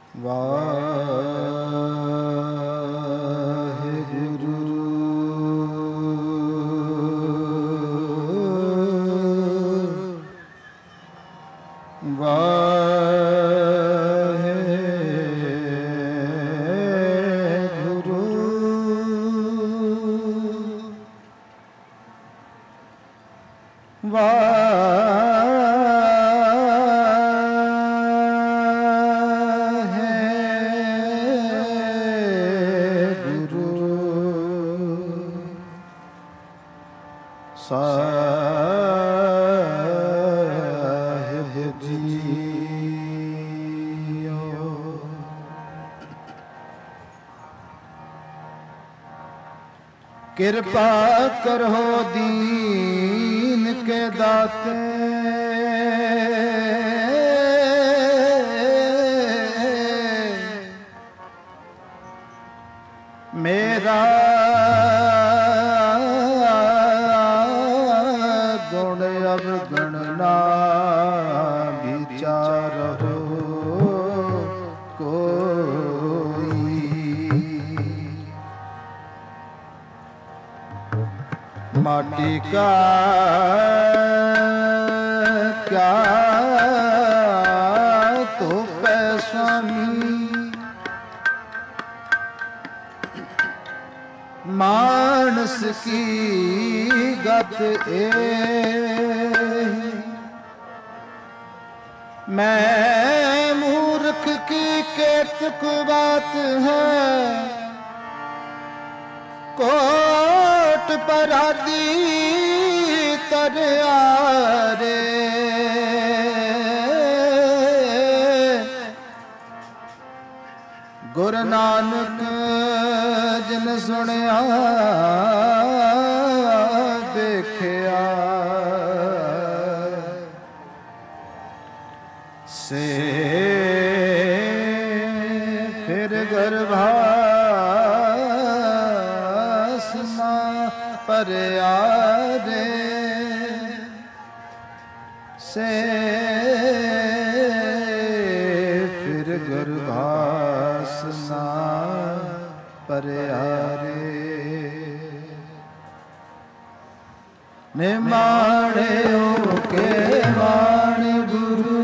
ਵਾਹਿਗੁਰੂ ਵਾਹਿਗੁਰੂ ਸਾਹਿਬ JIO. ਕਿਰਪਾ ਕਰੋ ਦੀਨ ਕੇ ਦਾਤੇ, ਮੇਰਾ ਗੁਣ ਅਵਗਣ ਨਾ ਵਿਚਾਰਹੁ ਕੋਈ। माटी का क्या तो स्वामी, मानस की गत ए। मैं मूर्ख की केतक बात है, कोट परादी तरियारे। गुरु नानक जिन सुनिया देखिया, से फिर गर्भास पर आरे। से फिर गर्भासना पर आरे। निमाणे के वाणी गुरु,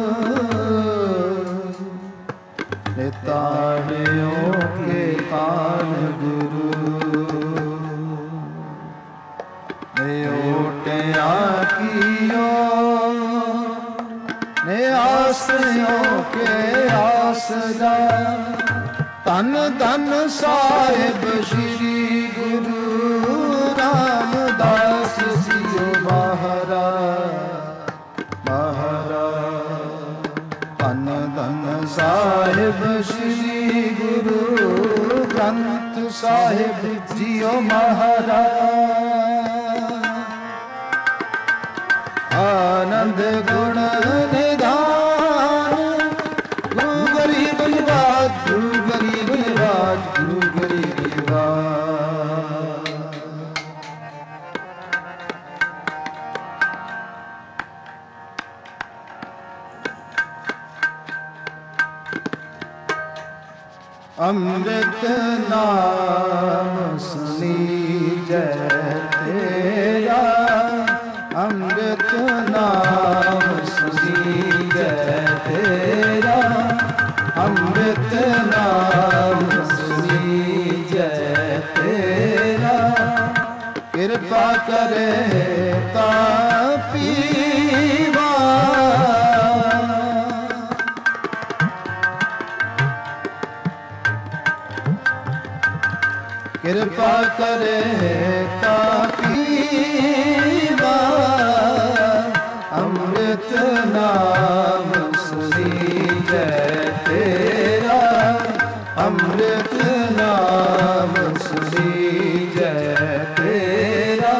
निताणियों के कान गुरु। ओटिया कियो ने आसियों के आसरा, तन धन साहिब श्री गुरु रामदास जियो महाराज महाराज। तन धन साहिब श्री गुरु ग्रंथ साहिब जियो महाराज। आनंद गुण निधान, गुरु गरीब निवाज, गुरु गरीब निवाज, गुरु गरीब निवाज। अमृत नाम सुनी जय तेरा, अमृत नाम सुनी जय तेरा, अमृत नाम सुनी जय तेरा। कृपा करे ता पीवा, कृपा करे ता पीवा। अमृत नाम सुनी जय तेरा, अमृत नाम सुनी जय तेरा।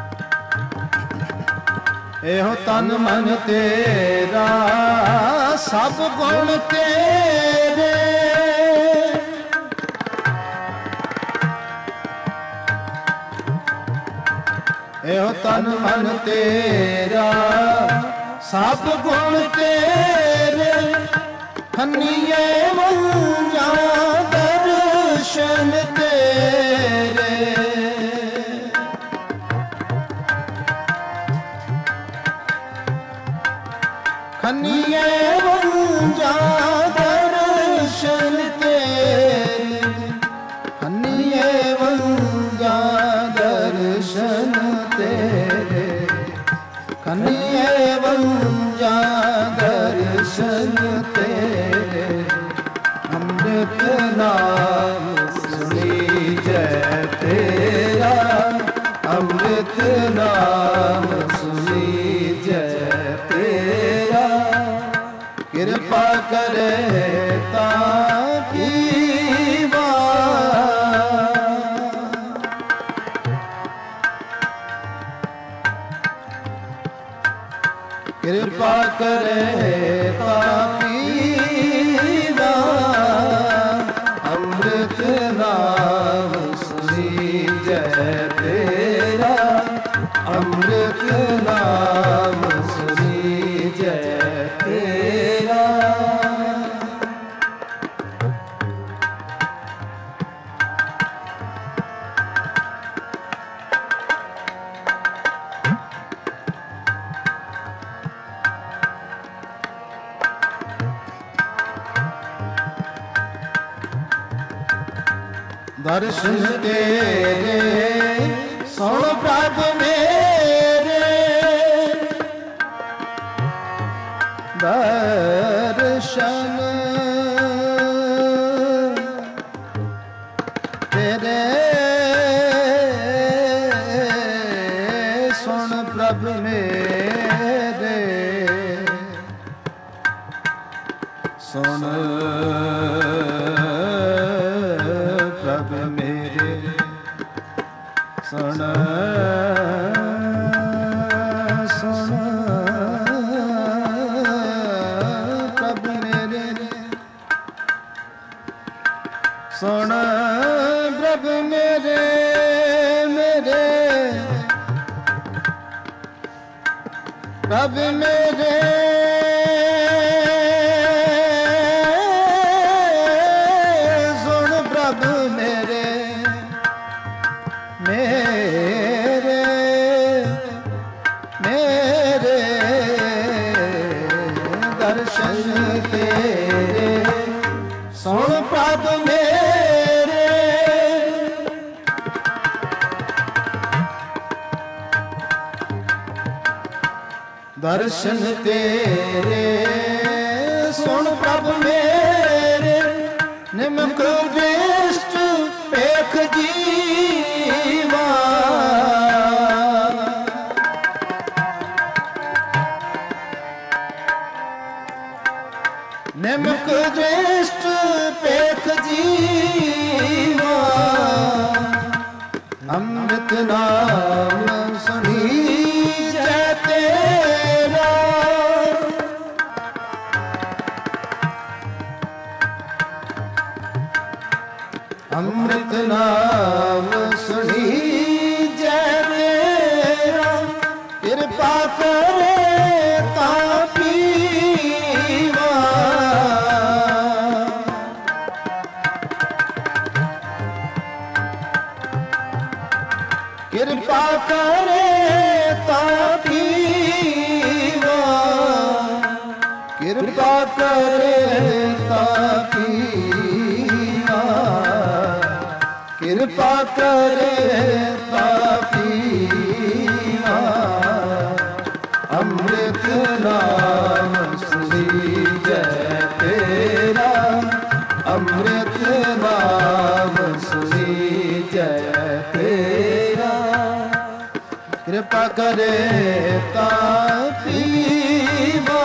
एहो तन मन तेरा ਸਭ ਗੁਣ ਤੇਰੇ ਇਹੋ ਤਨ ਮਨ ਤੇਰਾ ਸਭ ਗੁਣ ਤੇਰੇ ਖੰਨੀਏ ਮੰਝਾਂ ਦਰਸ਼ਨ ਤੇਰੇ ਖੰਨੀਏ ਮੰਝਾਂ ਦਰਸ਼ਨ ਤੇਰੇ ਖੰਨੀਏ ਮੰਝਾਂ ਦਰਸ਼ਨ ਤੇਰੇ ਖੰਨੀਏ ਮੰਝਾਂ ਦਰਸ਼ਨ ਤੇਰੇ ਅੰਮ੍ਰਿਤ ਨਾਮ ਸੁਣੀ ਜੈ ਤੇਰਾ ਅੰਮ੍ਰਿਤ ਨਾਮ ਸੁਣੀ ਜੈ ਤੇਰਾ ਕਿਰਪਾ ਕਰੇ ਤਾਂ ਕੀ ਕਿਰਪਾ ਕਰੇ ਤਾਂ ਪੀਵਾ ਅੰਮ੍ਰਿਤ ਨਾਮ ਸੁਣੀ ਜੈ ਤੇਰਾ ਅੰਮ੍ਰਿਤ ਨਾਮ ਸੁਣੀ ਜੈ ਤੇਰਾ ਦਰਸ਼ਨ ਤੇਰੇ ਸੁਣ ਪ੍ਰਭ ਮੇਰੇ ਦਰਸ਼ਨ ਤੇਰੇ ਸੁਣ ਪ੍ਰਭ ਮੇਰੇ ਸੁਣ ਪ੍ਰਭ ਮੇਰੇ ਸੁਣ ਸੁਣ ਪ੍ਰਭ ਮੇਰੇ ਸੁਣ ਪ੍ਰਭ ਮੇਰੇ ਮੇਰੇ ਪ੍ਰਭ ਮੇਰੇ ਦਰਸ਼ਨ ਤੇਰੇ ਸੁਣ ਪ੍ਰਭ ਮੇਰੇ ਦਰਸ਼ਨ ਤੇਰੇ ਸੁਣ ਪ੍ਰਭ ਮੇਰੇ ਨਿਮਕ ਦ੍ਰਿਸ਼ਟ ਵੇਖ ਜੀਵਾ ਨਿਮਕ ਦ੍ਰਿਸ਼ਟ ਵੇਖ ਜੀਵਾ ਅੰਮ੍ਰਿਤ ਨਾਮ ਸੁਣੀ ਜੈ ਤੇਰਾ ਅੰਮ੍ਰਿਤ ਨਾਮ ਸੁਣੀ ਜੈ ਤੇਰਾ ਕਿਰਪਾ ਕਰੇ ਤਾਂ ਪੀਵਾ ਕਿਰਪਾ ਕਰੇ ਤਾਂ ਪੀਵਾ ਕਿਰਪਾ ਕਰੇ ਤਾਂ ਪੀਵਾ ਕਿਰਪਾ ਕਰੇ ਤਾਂ ਪੀਵਾ ਅੰਮ੍ਰਿਤ ਨਾਮ ਸੁਣੀ ਜੈ ਤੇਰਾ ਅੰਮ੍ਰਿਤ ਨਾਮ ਸੁਣੀ ਜੈ ਤੇਰਾ ਕਿਰਪਾ ਕਰੇ ਤਾਂ ਪੀਵਾ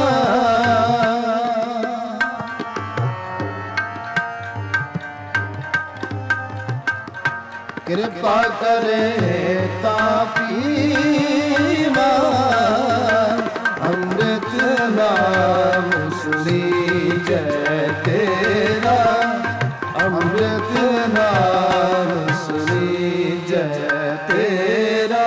ਕਿਰਪਾ ਕਰੇ ਤਾਂ ਪੀਵਾ ਅੰਮ੍ਰਿਤ ਨਾਮ ਸੁਣੀਜੈ ਤੇਰਾ, ਅੰਮ੍ਰਿਤ ਨਾਮ ਸੁਣੀਜੈ ਤੇਰਾ।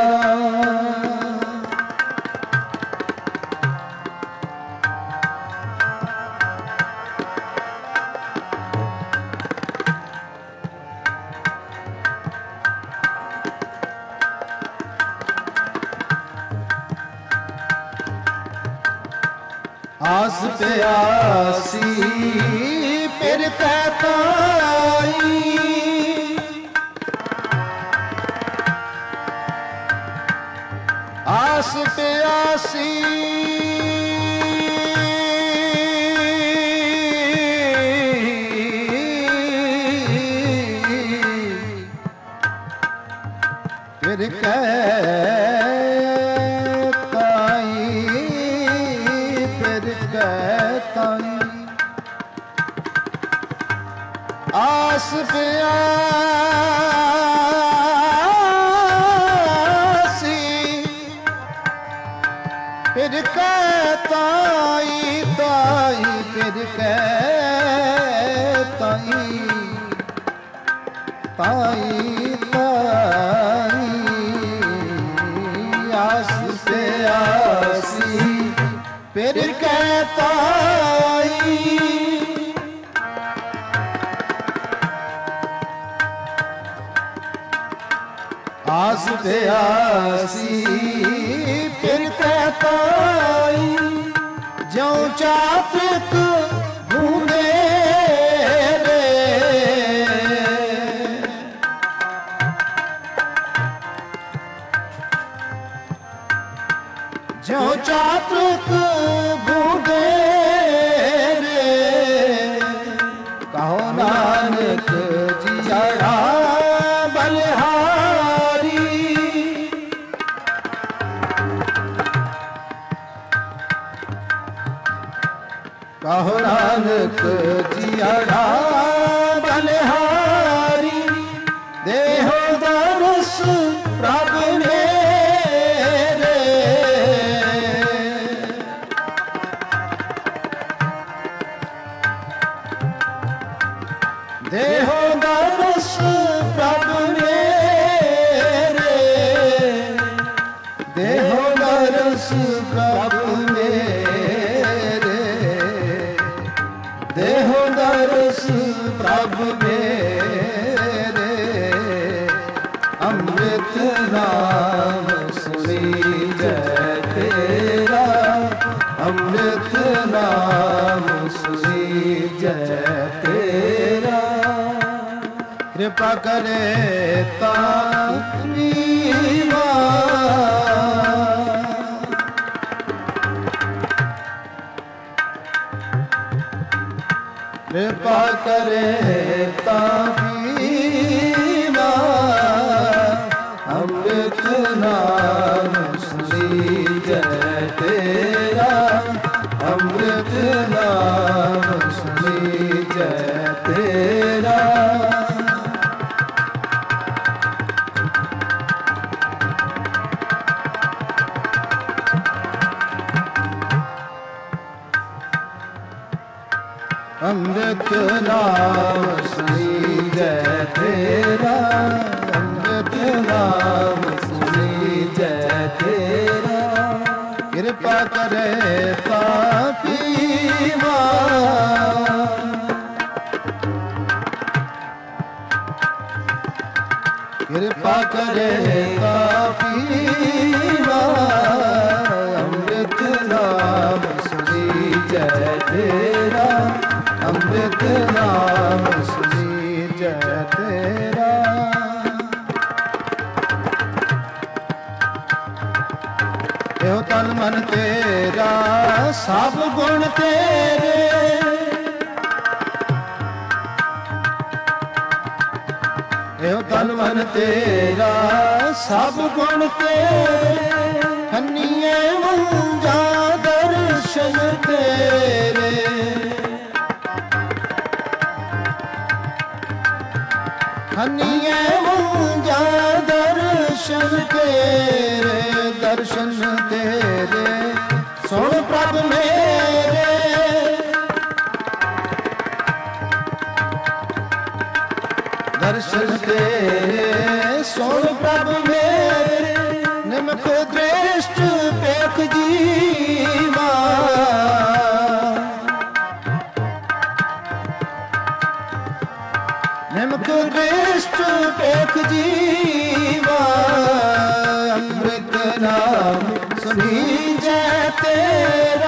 ਆਸ ਪਿਆਸੀ ਫਿਰ ਤੈ ਪਾਈ, ਆਸ ਪਿਆਸੀ ਫਿਰ ਕਹਿ ਆਸ ਪਿਆਸੀ ਫਿਰ ਕਹਿ ਤਾਈ, ਤਾਈ ਫਿਰ ਕਹਿ ਤਾਈ, ਤਾਈ ਤਾਈ। ਆਸ ਪਿਆਸੀ ਫਿਰ ਕਹਿ ਤਾਈ, ਆਸ ਪਿਆਸੀ ਫਿਰ ਕਹਿ ਤਾਈ। ਜਿਉ ਚਾਤ੍ਰਿਕ ਬੂੰਦੇ ਰੇ, ਜਿਉ ਚਾਤ੍ਰਿਕ ਬੂੰਦੇ ਰੇ, ਕਹੋ ਨਾਨਕ ਜੀੜਾ ਬਲਿਹਾਰੀ। ਕਹੋ ਨਾਨਕ ਜੀੜਾ ਬਲਿਹਾਰੀ, ਦੇਹੋ ਦਰਸ ਪ੍ਰਭ ਮੇਰੇ। ਦੇਹੋ ਦਰਸ ਪ੍ਰਭ ਮੇਰੇ, ਦੇਹੋ ਦਰਸ ਪ੍ਰਭ ਮੇਰੇ, ਦੇਹੋ ਦਰਸ ਪ੍ਰਭ ਮੇਰੇ। ਅੰਮ੍ਰਿਤ ਨਾਮ ਸੁਣੀਜੈ ਤੇਰਾ, ਅੰਮ੍ਰਿਤ ਨਾਮ ਸੁਣੀਜੈ ਤੇਰਾ। ਕਿਰਪਾ ਕਰੇ ਤਾਂ ਨੀਵਾ, ਕਿਰਪਾ ਕਰੇ ਤਾਂ ਪੀਵਾ। ਅੰਮ੍ਰਿਤ ਨਾਮ ਸੁਣੀਜੈ ਤੇਰਾ, ਅੰਮ੍ਰਿਤ ਨਾਮ ਸੁਣੀਜੈ ਤੇਰਾ। ਅੰਮ੍ਰਿਤ ਨਾਮ ਸੁਣੀਜੈ ਤੇਰਾ, ਅੰਮ੍ਰਿਤ ਨਾਮ ਸੁਣੀਜੈ ਤੇਰਾ। ਕਿਰਪਾ ਕਰੇ ਤਾਂ ਪੀਵਾ, ਕਿਰਪਾ ਕਰੇ ਤਾਂ ਪੀਵਾ। ਅੰਮ੍ਰਿਤ ਨਾਮ ਸੁਣੀਜੈ ਤੇਰਾ, ਅੰਮ੍ਰਿਤ ਨਾਮ ਸੁਣੀਜੈ ਤੇਰਾ। ਇਹੋ ਤਨ ਮਨ ਤੇਰਾ ਸਭ ਗੁਣ ਤੇਰੇ, ਇਹੋ ਤਨ ਮਨ ਤੇਰਾ ਸਭ ਗੁਣ ਤੇਰੇ। ਹੰਨੀਏ ਮੰਜਾ ਦਰਸ਼ਨ ਤੇਰੇ, ਹੰਨੀਏ ਮੰਜਾ ਦਰਸ਼ਨ ਤੇਰੇ, ਦਰਸ਼ਨ ਤੇਰੇ ਸੁਣ ਪ੍ਰਭ ਮੇਰੇ। ਦਰਸ਼ਨ ਤੇਰੇ ਸੁਣ ਪ੍ਰਭ ਮੇਰੇ ਨਿਮਖ ਦ੍ਰਿਸ਼ਟ ਪੇਖ ਜੀਵਾ ਨਿਮਖ ਦ੍ਰਿਸ਼ਟ ਪੇਖ ਜੀਵਾ ਅੰਮ੍ਰਿਤ ਨਾਮ ਸੁਣੀਜੈ ਤੇਰਾ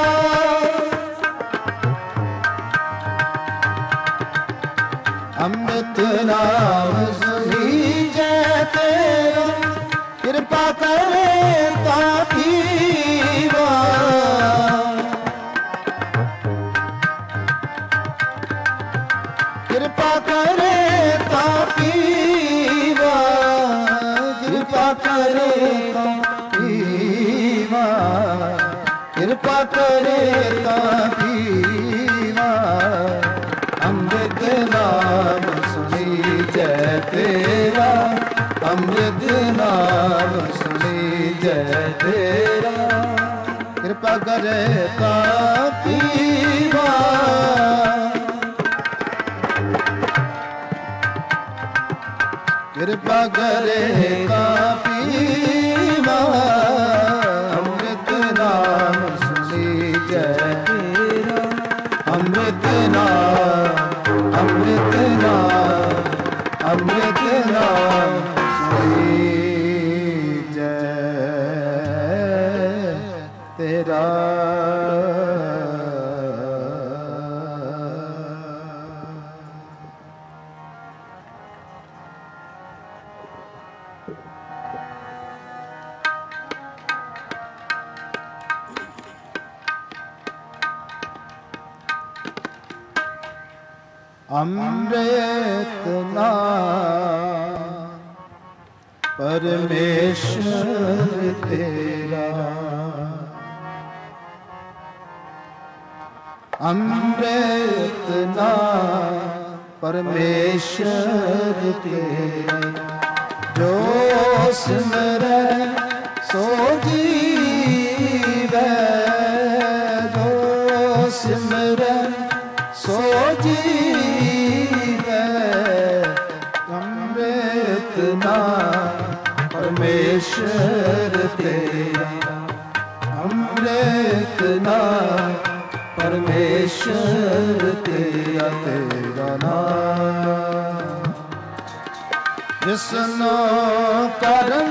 ਅੰਮ੍ਰਿਤ ਨਾਮ ਸੁਣੀਜੈ ਤੇਰਾ ਕਿਰਪਾ ਕਰੇ ਤਾ ਪੀਵਾ ਕਿਰਪਾ ਕਰੇ ਤਾ ਪੀਵਾ ਕਿਰਪਾ ਕਰੇ ਤਾ ਪੀਵਾ ਕਿਰਪਾ ਕਰੇ ਤਾ ਪੀਵਾ ਅੰਮ੍ਰਿਤ ਨਾਮ ਸੁਣੀਜੈ ਤੇਰਾ ਅੰਮ੍ਰਿਤ ਨਾਮ ਸੁਣੀਜੈ ਤੇਰਾ ਕਿਰਪਾ ਕਰੇ ਤਾ ਪੀਵਾ ਕਿਰਪਾ ਕਰੇ ਤਾ ਪੀਵਾ ਅੰਮ੍ਰਿਤ ਨਾਮ ਸੁਣੀਜੈ ਤੇਰਾ ਅੰਮ੍ਰਿਤ ਨਾਮ ਅੰਮ੍ਰਿਤ ਨਾਮ ਅੰਮ੍ਰਿਤ ਨਾਮ ਸੁਣੀਜੈ ਤੇਰਾ ਅੰਮ੍ਰਿਤ ਨਾਮ ਪਰਮੇਸ਼ਰ ਤੇਰਾ ਅੰਮ੍ਰਿਤ ਨਾਮ ਪਰਮੇਸ਼ਰ ਤੇਰਾ ਜੋ ਸਿਮਰੈ ਸੋ ਜੀਵੈ ਜੋ ਸਿਮਰੈ ਸੋ ਜੀਵੈ ਅੰਮ੍ਰਿਤ ਨਾਮ ਪਰਮੇਸ਼ਰ ਤੇਰਾ ਅੰਮ੍ਰਿਤ ਨਾਮ ਪਰਮੇਸ਼ਰ ਤੇਰਾ ਤੇਰਾ ਨਾਮ ਜਿਸਨੋ ਕਰਨ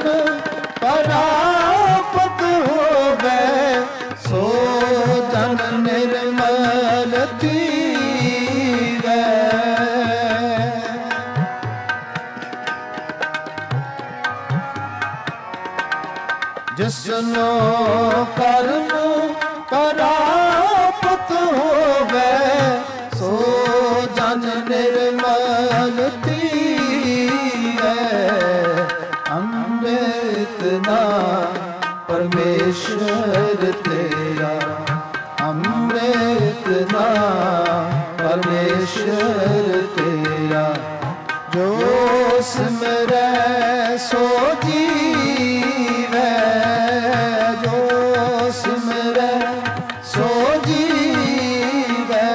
ਪਰਾਪਤ ਹੋਵੇ ਸੋ ਜਨ ਨਿਰਮਲ ਧੀਰੈ ਜਿਸਨੋ ਕਰਮ ਪਰਾਪਤ ਹੋਵੇ ਸੋ ਜਨ ਨਿਰਮਲ ਧੀਰੈ ਅੰਮ੍ਰਿਤ ਨਾਮ ਪਰਮੇਸ਼ਰ ਤੇਰਾ ਅੰਮ੍ਰਿਤ ਨਾਮ ਪਰਮੇਸ਼ਰ ਤੇਰਾ ਜੋ ਸਿਮਰੈ ਸੋ ਜੀਵੈ ਜੋ ਸਿਮਰੈ ਸੋ ਜੀਵੈ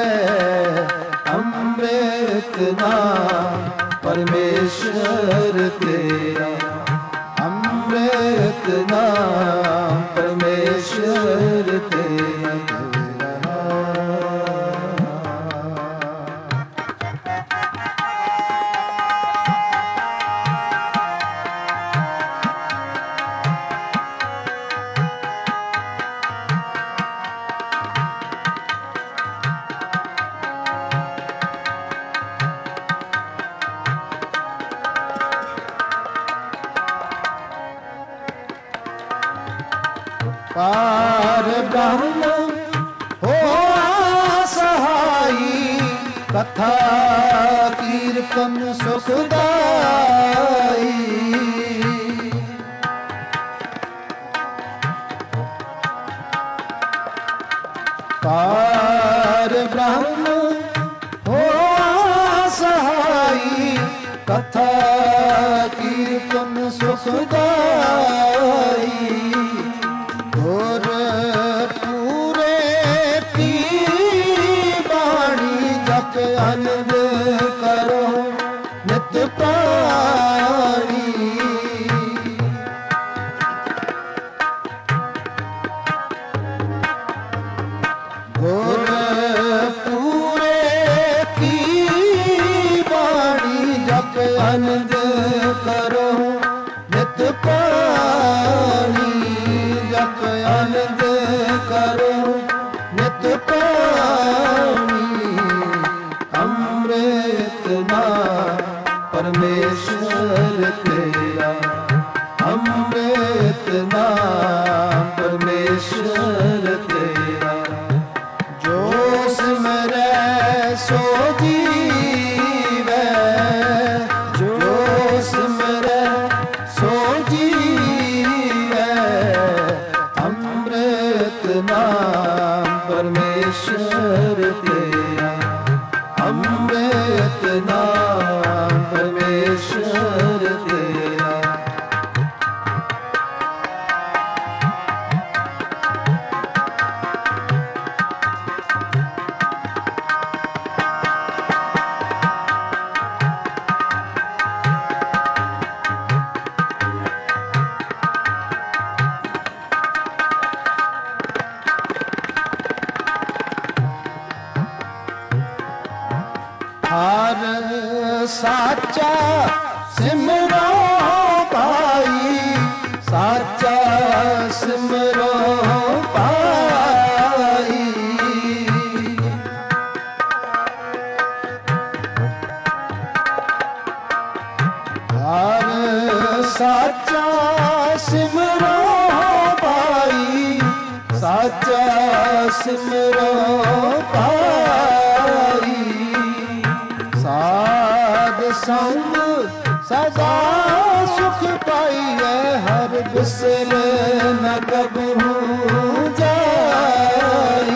ਅੰਮ੍ਰਿਤ ਨਾਮ ਪਰਮੇਸ਼ਰ ਤੇਰਾ ਅੰਮ੍ਰਿਤ ਨਾਮ ਪਰਮੇਸ਼ਰ ਤੇਰਾ ਪਾਰ ਬ੍ਰਹਮ ਹੋਆ ਸਹਾਈ ਕਥਾ ਕੀਰਤਨ ਸੁਖਦਾਈ ਪਾਰ ਬ੍ਰਹਮ ਹੋਆ ਸਹਾਈ ਕਥਾ ਕੀਰਤਨ ਸੁਖਦਾਈ ਗੁਰ ਪੂਰੇ ਪੀ ਬਾਣੀ ਜਪ ਅਨੰਦ ਕਰੋ ਨਿਤ ਗੁਰ ਪੂਰੇ ਕੀ ਬਾਣੀ ਜਪ ਅਨੰਦ ਕਰੋ ਨਿਤ ਪਾਣੀ ਜਪ ਅਨੰਦ ਕਰੋ ਨਿਤ ਪਾਣੀ ਅੰਮ੍ਰਿਤ ਨਾਮ ਪਰਮੇਸ਼ਰ ਤੇਰਾ ਅੰਮ੍ਰਿਤ ਨਾਮ ਪਰਮੇਸ਼ਰ ਤੇਰਾ ਜੋ ਸਿਮਰੈ ਸੋ ਜੀਵੈ ਜੋ ਸਿਮਰੈ ਸੋ ਜੀਵੈ ਅੰਮ੍ਰਿਤ ਨਾਮ ਪਰਮੇਸ਼ਰ ਤੇਰਾ ਅੰਮ੍ਰਿਤ ਨਾਮ ਪਰਮੇਸ਼ਰ ਤੇਰਾ ਹਰ ਸਾਚਾ ਸਿਮਰੋ ਭਾਈ ਸਾਚਾ ਸਿਮਰੋ ਭਾਈ ਹਰ ਸਾਚਾ ਸਿਮਰੋ ਭਾਈ ਸਾਚਾ ਸਿਮਰੋ ਭਾਈ ਸਾਧ ਸੰਗ ਸਦਾ ਸੁਖ ਪਾਈਐ ਹਰ ਬਿਸਰ ਨ ਕਬਹੂ ਜਾਈ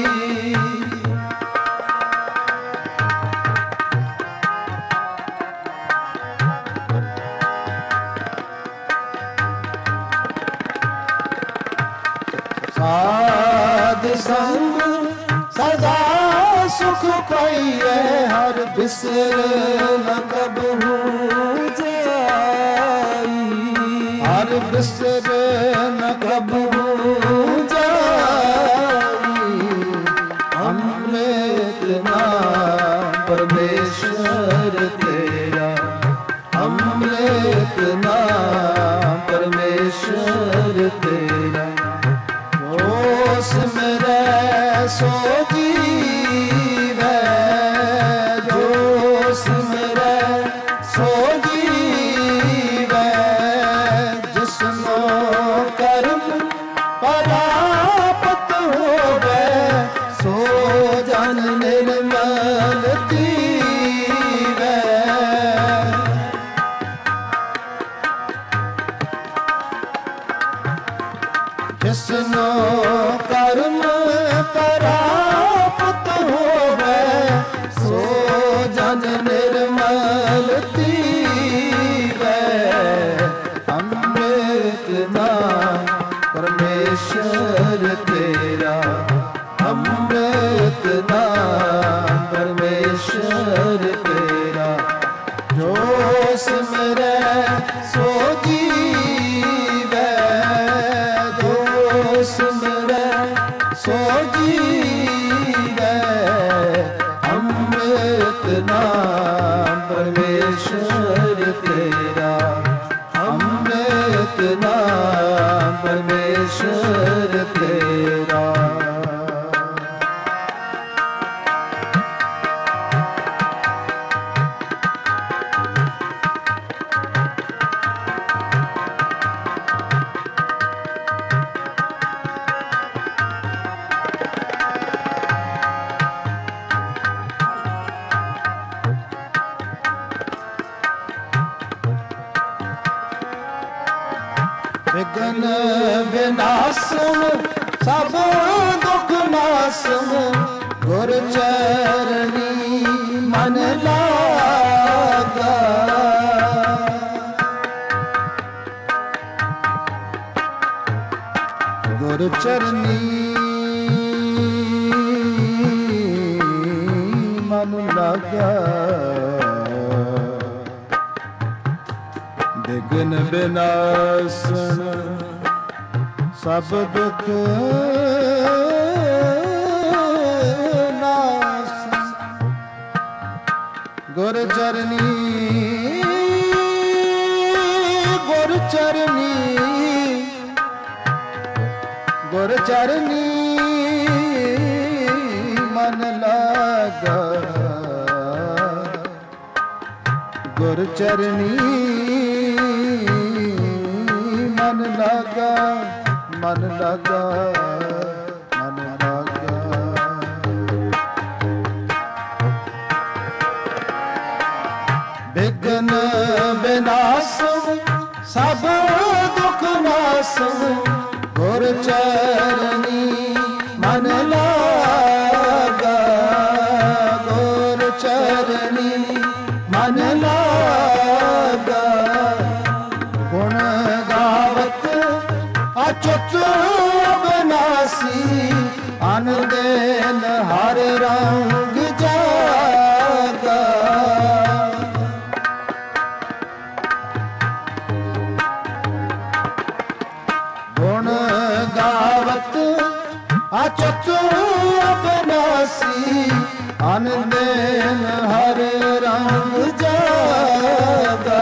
ਸਾਧ ਸੰਗ ਸਦਾ ਸੁਖ ਪਾਈਐ ਹਰ ਬਿਸਰ ਨ ਕਬਹੂ ਜਾਈ ਹਰ ਬਿਸਰ ਨ ਕਬਹੂ ਜਾਈ ਅੰਮ੍ਰਿਤ ਨਾਮ ਪਰਮੇਸ਼ਰ ਤੇਰਾ ਅੰਮ੍ਰਿਤ ਨਾਮ ਪਰਮੇਸ਼ਰ ਤੇਰਾ ਜੋ ਸਿਮਰੈ ਸੋ ਜੀਵੈ ਜੋ ਸਿਮਰੈ ਸੋ ਜੀਵੈ ਜਿਸਨੋ ਕਰਮ ਪਰਾਪਤ ਹੋਵੈ ਸੋ ਜਨ ਨਿਰਮਲ ਜੀਵੈ ਜਿਸਨੋ ਕਰਮ ਪਰਾਪਤ ਹੋਵੈ ਸੋ ਜਨ ਨਿਰਮਲ ਤੀਵੈ ਅੰਮ੍ਰਿਤ ਨਾਮ ਪਰਮੇਸ਼ਰ ਤੇਰਾ ਅੰਮ੍ਰਿਤ ਨਾਮ ਪਰਮੇਸ਼ਰ ਤੇਰਾ ਜੋ ਸਿਮਰੈ ਸੋ ਜੀਵੈ ਜੋ ਸਿਮਰੈ ਸੋ ਜੀਵੈ ਅੰਮ੍ਰਿਤ ਨਾਮ ਪਰਮੇਸ਼ਰ ਤੇਰਾ ਅੰਮ੍ਰਿਤ ਨਾਮ ਪਰਮੇਸ਼ਰ ਤੇਰਾ ਵਿਗਨ ਵਿਨਾਸਨ ਸਭ ਦੁਖ ਨਾਸਨ ਗੁਰ ਚਰਨੀ ਮਨ ਲਾਗਾ ਗੁਰ ਚਰਨੀ ਮਨ ਲਾਗਾ ਬਿਗਨ ਬਿਨਾਸਨ ਸਭ ਦੁਖ ਨਾਸਨ। ਗੁਰ ਚਰਨੀ ਗੁਰ ਚਰਨੀ ਗੁਰ ਚਰਨੀ ਮਨ ਲਾਗਾ। ਗੁਰ ਚਰਨੀ ਮਨ ਲਾਗਾ, ਮਨ ਲਾਗਾ, ਮਨ ਲਾਗਾ। ਬਿਗਨ ਬਿਨਾਸਨ ਸਭ ਦੁਖ ਨਾਸਨ। ਗੁਰ ਚਰਨੀ ਮਨ ਲਾਗਾ, ਗੁਰ ਚਰਨੀ ਮਨ ਲਾਗਾ। ਗੁਣ ਗਾਵਤ ਅਚੁੱਤ ਅਬਨਾਸੀ। ਅਨ ਦਿਨ ਹਰ ਰੰਗ ਜਾਗਾ। ਗੁਣ ਗਾਵਤ ਅਚੁੱਤ ਅਬਨਾਸੀ। ਅਨ ਦਿਨ ਹਰ ਰੰਗ ਜਾਗਾ।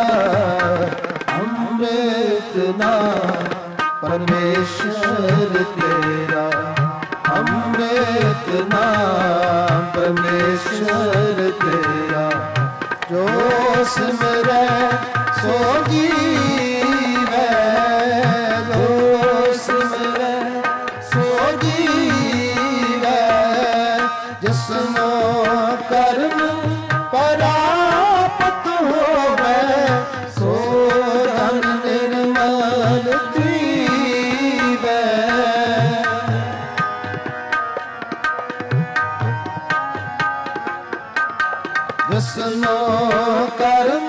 ਅੰਮ੍ਰਿਤ ਨਾਮ ਪਰਮੇਸ਼ਰ ਤੇਰਾ। ਅੰਮ੍ਰਿਤ ਨਾਮ ਪਰਮੇਸ਼ਰ ਤੇਰਾ। ਜੋ ਸਿਮਰੈ ਸੋ ਜੀਵੈ। ਜੋ ਸਿਮਰੈ ਸੋ ਜੀਵੈ। ਜਿਸਨੋ ਕਰਮ ਪਰਾਪਤ ਹੋਵੈ। ਸੋ ਧਨ ਨਿਰਮਲ ਜੀਵੈ। ਜਿਸਨੋ ਕਰਮ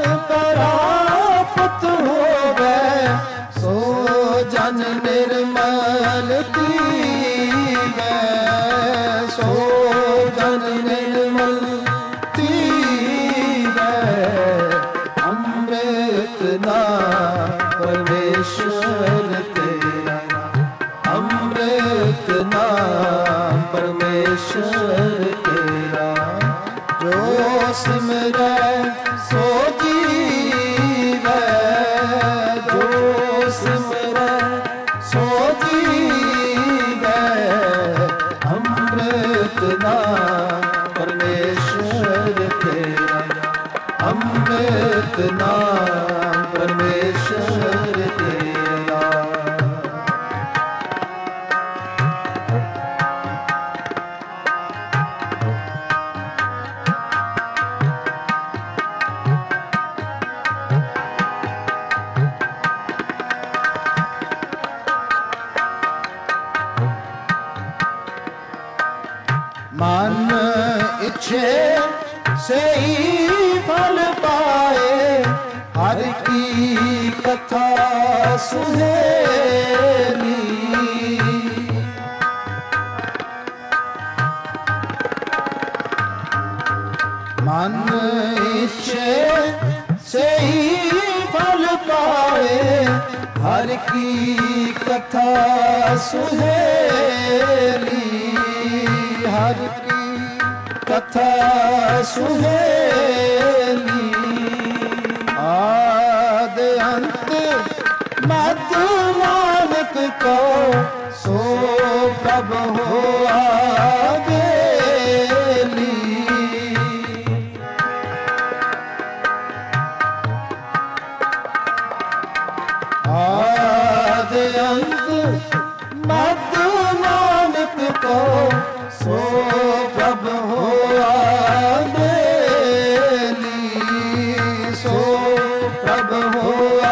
ਪਰਾਪਤ ਹੋਵੈ। ਸੋ ਜਨ ਨਿਰਮਲ ਜੀਵੈ। ਸੋ ਜਨ ਨਿਰਮਲ ਜੀਵੈ। ਅੰਮ੍ਰਿਤ ਨਾਮ ਪਰਮੇਸ਼ਰ ਤੇਰਾ। ਅੰਮ੍ਰਿਤ ਨਾਮ ਪਰਮੇਸ਼ਰ ਤੇਰਾ। ਜੋ ਸਿਮਰੈ ਸੋ ਜੀਵੈ। ਜੋ ਸਿਮਰੈ ਸੋ ਜੀਵੈ। ਅੰਮ੍ਰਿਤ ਨਾਮ ਪਰਮੇਸ਼ਰ ਤੇਰਾ। ਅੰਮ੍ਰਿਤ ਨਾਮ ਪਰਮੇਸ਼ਰ ਤੇਰਾ। ਮਨ ਇੱਛੇ ਸਹੀ ਫਲ ਪਾਏ। ਹਰ ਕੀ ਕਥਾ ਸੁਹੇਲੀ। ਮਨ ਇੱਛੇ ਸਹੀ ਫਲ ਪਾਏ। ਹਰ ਕੀ ਕਥਾ ਸੁਹੇਲੀ। ਹਰ ਕੀ ਕਥਾ ਸੁਹੇਲੀ। ਆਦ ਅੰਤ ਮਤ ਨਾਨਕ ਕੋ। ਸੋ ਪ੍ਰਭ ਹੋਆ ਬੇਲੀ। ਆਦ ਅੰਤ ਮਤ ਨਾਨਕ ਕੋ। ਸੋ ਪ੍ਰਭ ਹੋਆ ਬੇਲੀ। ਸੋ ਪ੍ਰਭ ਹੋਆ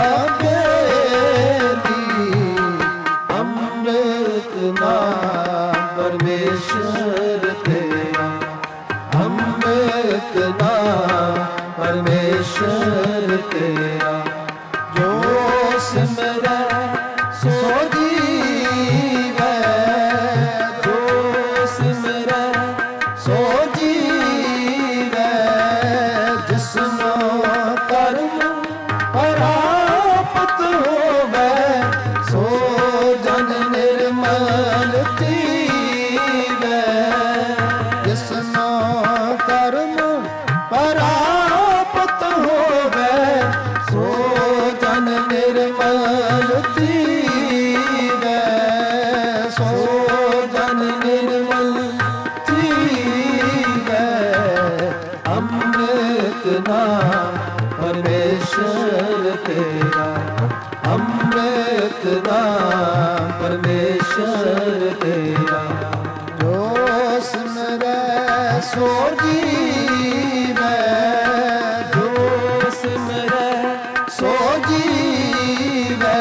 ਬੇਲੀ। ਅੰਮ੍ਰਿਤ ਨਾਮ ਪਰਮੇਸ਼ਰ ਤੇਰਾ। ਅੰਮ੍ਰਿਤ ਨਾਮ ਪਰਮੇਸ਼ਰ ਤੇਰਾ। ਜੋ ਸਿਮਰੈ ਸੋ ਜੀਵੈ। ਜੋ ਸਿਮਰੈ ਸੋ ਜੀਵੈ। ਜਿਸਨੋ ਕਰਮ ਅੰਮ੍ਰਿਤ ਨਾਮ ਪਰਮੇਸ਼ਰ ਤੇਰਾ, ਅੰਮ੍ਰਿਤ ਨਾਮ ਪਰਮੇਸ਼ਰ ਤੇਰਾ। ਜੋ ਸਿਮਰੈ ਸੋ ਜੀਵੈ, ਜੋ ਸਿਮਰੈ ਸੋ ਜੀਵੈ,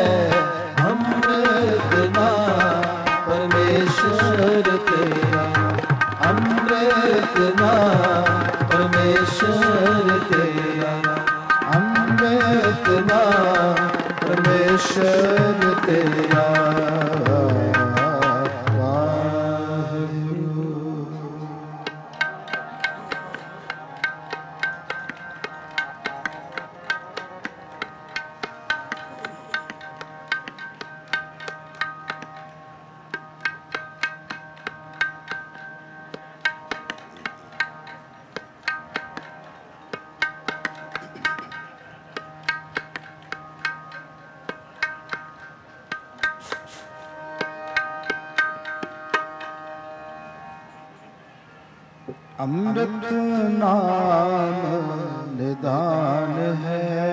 ਅੰਮ੍ਰਿਤ ਨਾਮ ਪਰਮੇਸ਼ਰ ਤੇਰਾ, ਅੰਮ੍ਰਿਤ ਨਾਮ ਪਰਮੇਸ਼ਰ ਤੇਰਾ, ਅੰਮ੍ਰਿਤ ਨਾਮ ਪਰਮੇਸ਼ਰ ਤੇਰਾ। ਅੰਮ੍ਰਿਤ ਨਾਮ ਨਿਦਾਨ ਹੈ,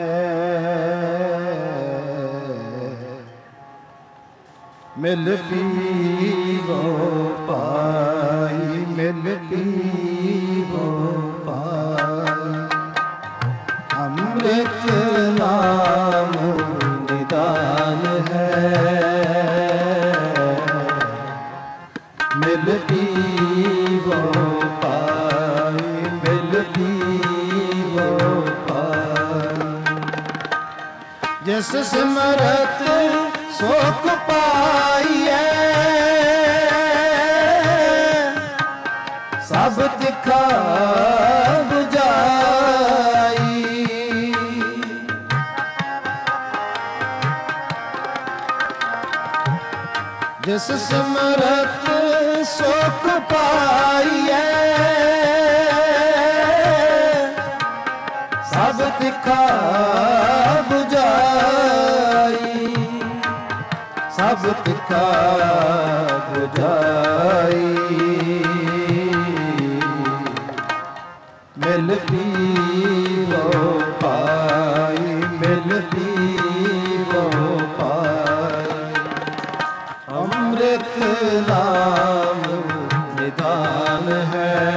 ਮਿਲ ਪੀਵੋ ਪਾਈ, ਮਿਲ ਪੀਵੋ ਪਾਈ। ਅੰਮ੍ਰਿਤ ਨਾਮ ਨਿਦਾਨ ਹੈ, ਮਿਲ ਪੀਵੋ ਪਾਈ, ਮਿਲ ਪੀਵੋ ਪਾਈ। ਜਿਸ ਸਿਮਰਤ ਸੁਖ ਪਾਈਐ, ਸਭ ਤਿਖਾ 부ਜਾਈ। ਜਿਸ ਸਿਮਰਤ ਸੁਖ ਪਾਈਐ, ਸਭ ਤਿਖਾ 부ਜਾਈ, ਸਭ ਤਿਖਾ 부ਜਾਈ। ਮਿਲ ਪੀਵੋ ਪਾਈ, ਮਿਲ ਪੀਵੋ ਪਾਈ। ਅੰਮ੍ਰਿਤ ਨਾਮ ਨਿਦਾਨ ਹੈ,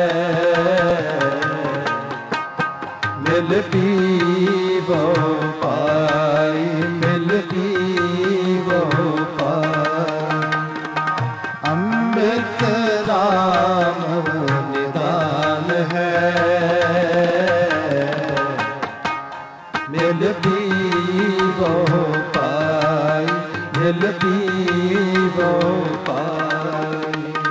ਮਿਲ ਪੀਵੋ ਪਾਈ, ਮਿਲ ਪੀਵੋ ਪਾਈ। ਅੰਮ੍ਰਿਤ ਨਾਮ ਨਿਦਾਨ ਹੈ, ਮਿਲ ਪੀਵੋ ਪਾਈ, ਮਿਲ ਪੀਵੋ ਪਾਈ।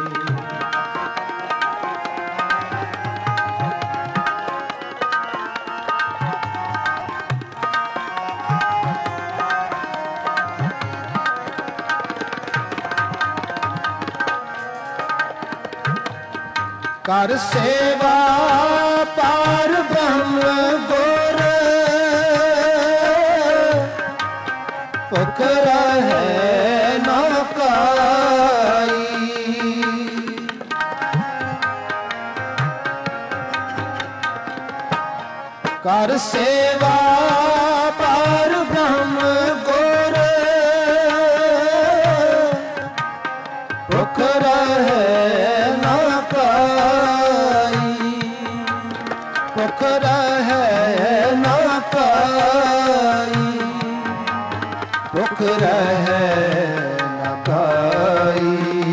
ਕਰ ਸੇਵਾ ਪਾਰ ਬ੍ਰਹਮ ਗੁਰ, ਭੁਖ ਰਹੈ ਨਾ ਕਾਈ। ਕਰ ਸੇਵਾ ਪਾਰ ਬ੍ਰਹਮ ਗੁਰ, ਭੁਖ ਰਹੈ ਨਾ ਕਾਈ। ਭੁਖ ਰਹੈ ਨਾ ਕਾਈ, ਭੁਖ ਰਹੈ ਨਾ ਕਾਈ।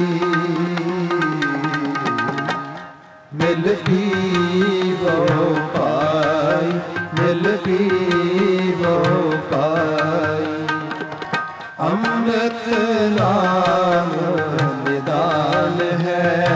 ਮਿਲ ਪੀਵੋ ਪਾਈ, ਮਿਲ ਪੀਵੋ ਪਾਈ। ਅੰਮ੍ਰਿਤ ਨਾਮ ਨਿਦਾਨ ਹੈ,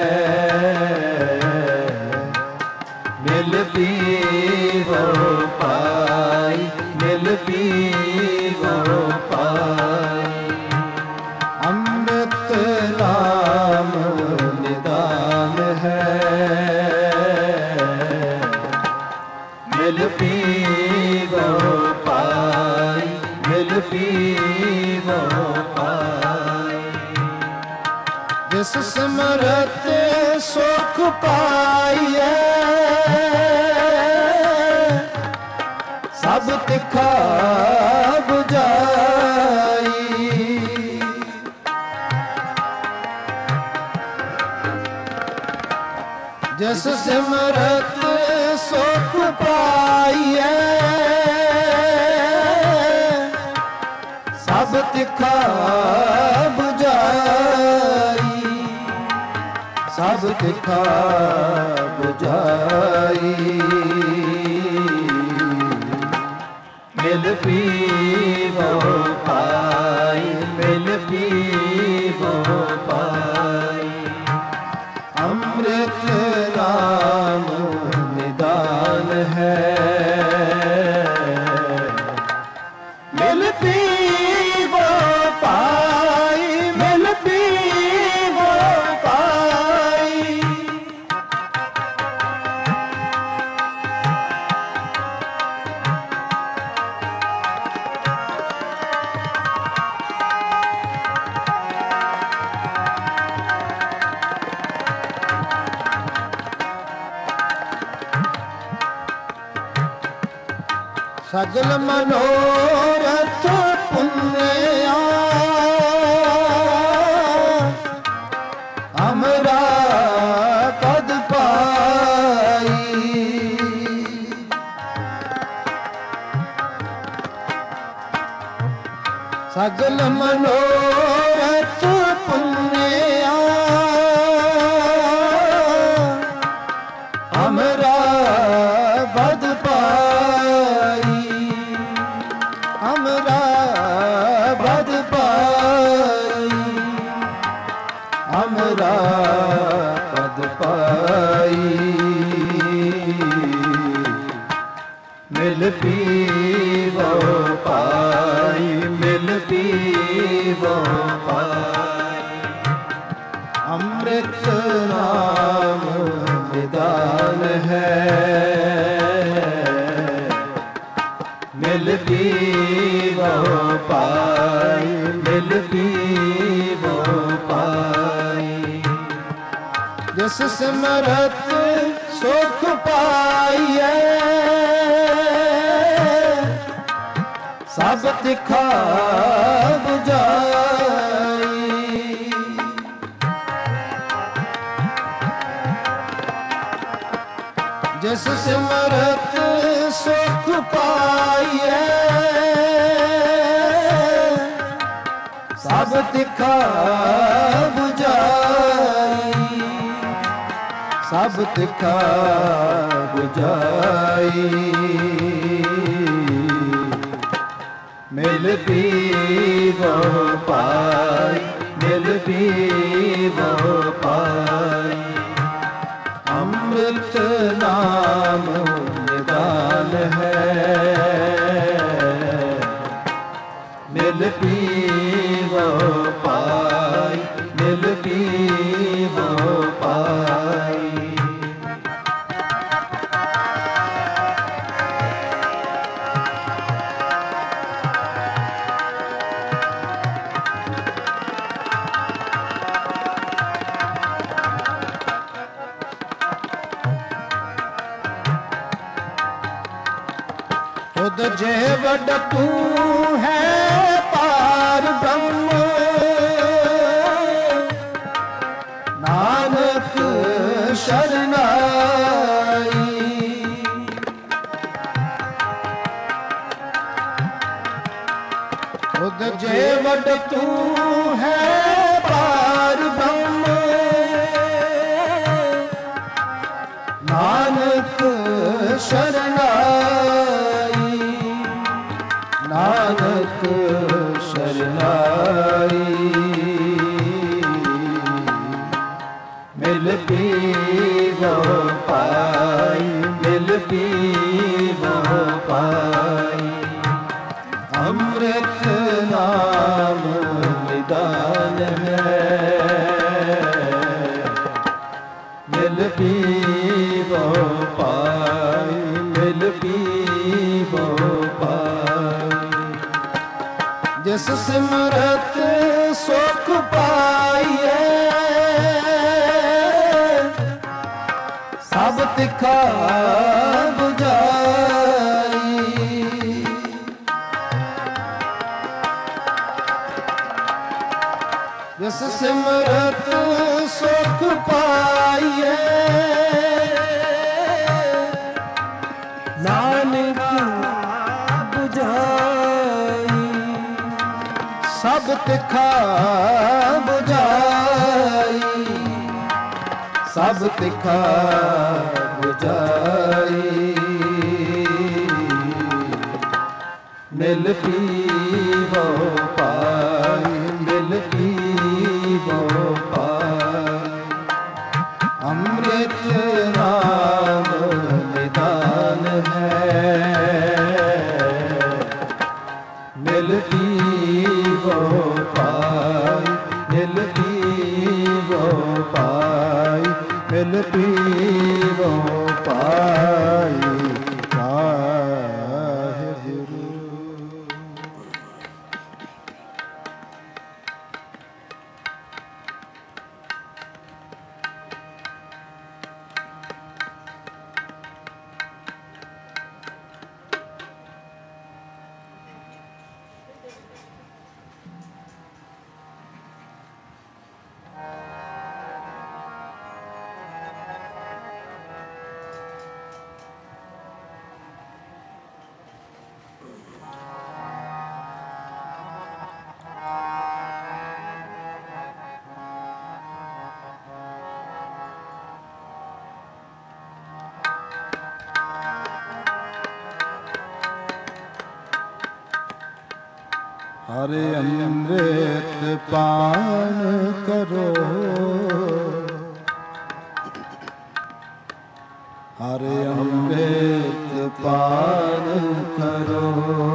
ਮਿਲ ਪੀਵੋ ਪਾਈ, ਮਿਲ ਪੀਵੋ ਪਾਈ। ਅੰਮ੍ਰਿਤ ਨਾਮ ਨਿਦਾਨ ਹੈ, ਮਿਲ ਪੀਵੋ ਪਾਈ, ਮਿਲ ਪੀਵੋ ਪਾਈ। ਜਿਸ ਸਿਮਰਤ ਸੁਖ ਪਾਈਐ, ਜਿਸ ਸਿਮਰਤ ਸੁਖ ਪਾਈਐ ਸਭ ਤਿਖਾ 부ਝਾਈ ਸਭ ਤਿਖਾ 부ਝਾਈ ਮਿਲ ਪੀਵੋ ਪਾਈ ਮਿਲ ਪੀਵੋ ਪਾਈ ਅੰਮ੍ਰਿਤ ਨਾਮ ਨਿਦਾਨ ਹੈ ਮਿਲ ਪੀਵੋ ਪਾਈ ਮਿਲ ਪੀਵੋ ਪਾਈ ਸਗਲ ਮਨੋਰਥ ਪੁੰਨਿਆ ਅਮਰਾ ਪਦ ਪਾਈ ਸਗਲ ਮਨੋਰਥ ਪੁੰਨਿਆ ਅਮਰਾ ਪਦ ਪਾਈ ਅਮਰਾ ਬਦ ਪਾਈ ਅਮਰਾ ਬਦ ਪਾਈ ਮਿਲ ਪੀਵੋ ਪਾਈ ਮਿਲ ਪੀਵੋ ਪਾਈ ਅੰਮ੍ਰਿਤ ਨਾਮ ਨਿਦਾਨ ਹੈ ਮਿਲ ਪੀਵੋ ਪਾਈ ਮਿਲ ਪੀਵੋ ਪਾਈ ਜਿਸ ਸਿਮਰਤ ਸੁਖ ਪਾਈਐ ਸਭ ਤਿਖਾ 부ਝਾਈ ਜਿਸ ਸਿਮਰਤ ਸੁਖ ਪਾਈਐ ਸਭ ਤਿਖਾ 부ਝਾਈ ਸਭ ਤਿਖਾ 부ਝਾਈ ਮਿਲ ਪੀਵੋ ਪਾਈ ਮਿਲ ਪੀਵੋ ਪਾਈ ਅੰਮ੍ਰਿਤ ਨਾਮ ਨਿਦਾਨ ਹੈ ਮਿਲ ਪੀਵੋ ਪਾਈ ਮਿਲ ਪੀਵੋ ਪਾਈ ਖੁਦ ਜੇ ਵੱਡ ਤੂੰ ਹੈ ਪਾਰ ਬ੍ਰਹਮ ਨਾਨਕ ਸ਼ਰਨਾਈ ਖੁਦ ਜੇ ਵੱਡ ਤੂੰ ਹੈ ਪਾਰ ਬ੍ਰਹਮ ਨਾਨਕ ਸ਼ਰਨਾਈ ਨਾਨਕ ਸ਼ਰਨਾਈ ਮਿਲ ਪੀਵੋ ਪਾਈ ਮਿਲ ਪੀਵੋ ਪਾਈ ਅੰਮ੍ਰਿਤ ਨਾਮ ਨਿਦਾਨ ਹੈ ਮਿਲ ਪੀਵੋ ਪਾਈ ਮਿਲ ਪੀਵੋ ਪਾਈ ਜਿਸ ਸਿਮਰਤ ਸੁਖ ਪਾਈਐ ਸਭ ਤਿਖਾ 부ਝਾਈ ਜਿਸ ਸਿਮਰਤ ਸੁਖ ਪਾਈਐ तिखा बुझाई, सब तिखा बुझाई। मिल पीवो पाई, मिल पीवो पाई। अमृत नाम निदान है, मिल पीवो पाई, मिल पीवो पाई, मिल पीवो पाई। हरे अमृत पान करो, हरे अमृत पान करो,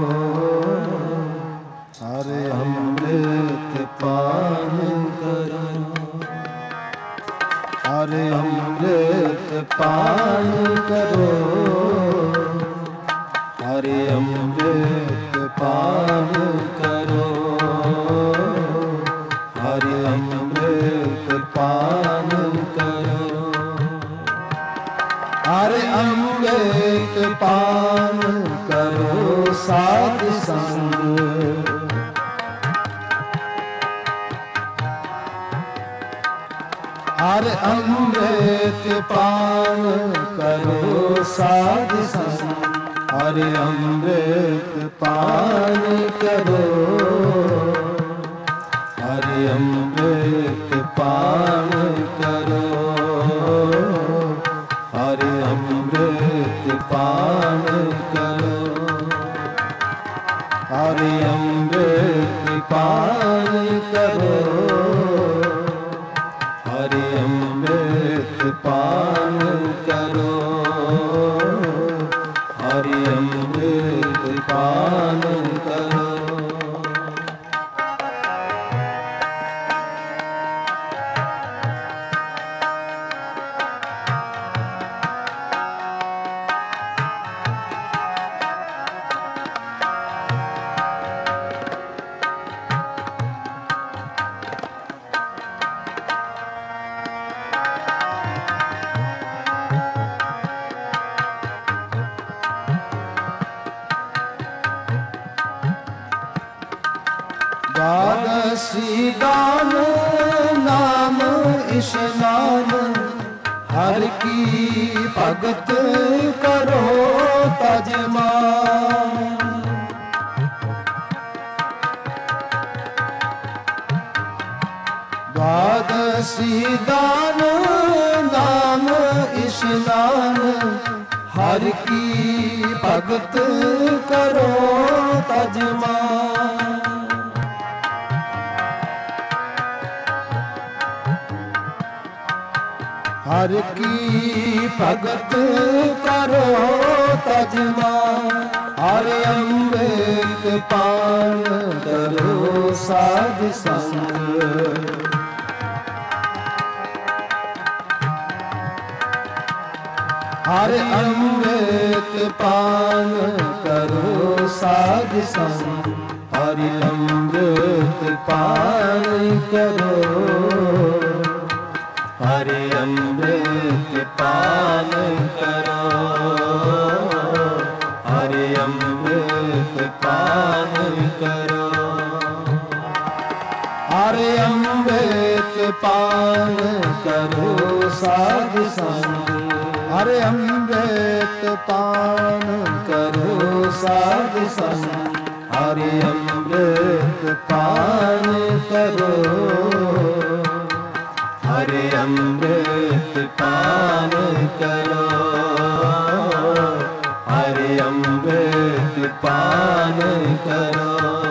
हरे अमृत पान करो, हरे अमृत पान करो, हरे अमृत पान करो, हरे अमृत पान करो, हरे अमृत पान करो साध संग। हरे अमृत पान करो साध संग, हरे अमृत पान करो, हरे अमृत पान करो, हरे अमृत पान करो, हरे अमृत पान करो, हरे अमृत पान करो, हरे अमृत पान करो। द्वादशी दान नाम स्नान, हर की भगत करो तजमान। द्वादशी दान नाम स्नान, हर की भगत करो तजमान। हर की भगत करो तजमान, हरे अमृत पान करो साध संग। हरे अमृत पान करो साध संग, हरे अमृत पान करो, हरे अमृत पान करो, हरे अमृत पान करो, हरे अमृत पान करो साध संग। हरे अमृत पान करो साध संग, हरि अमृत पान करो, हरि अमृत पान करो, हरि अमृत पान करो।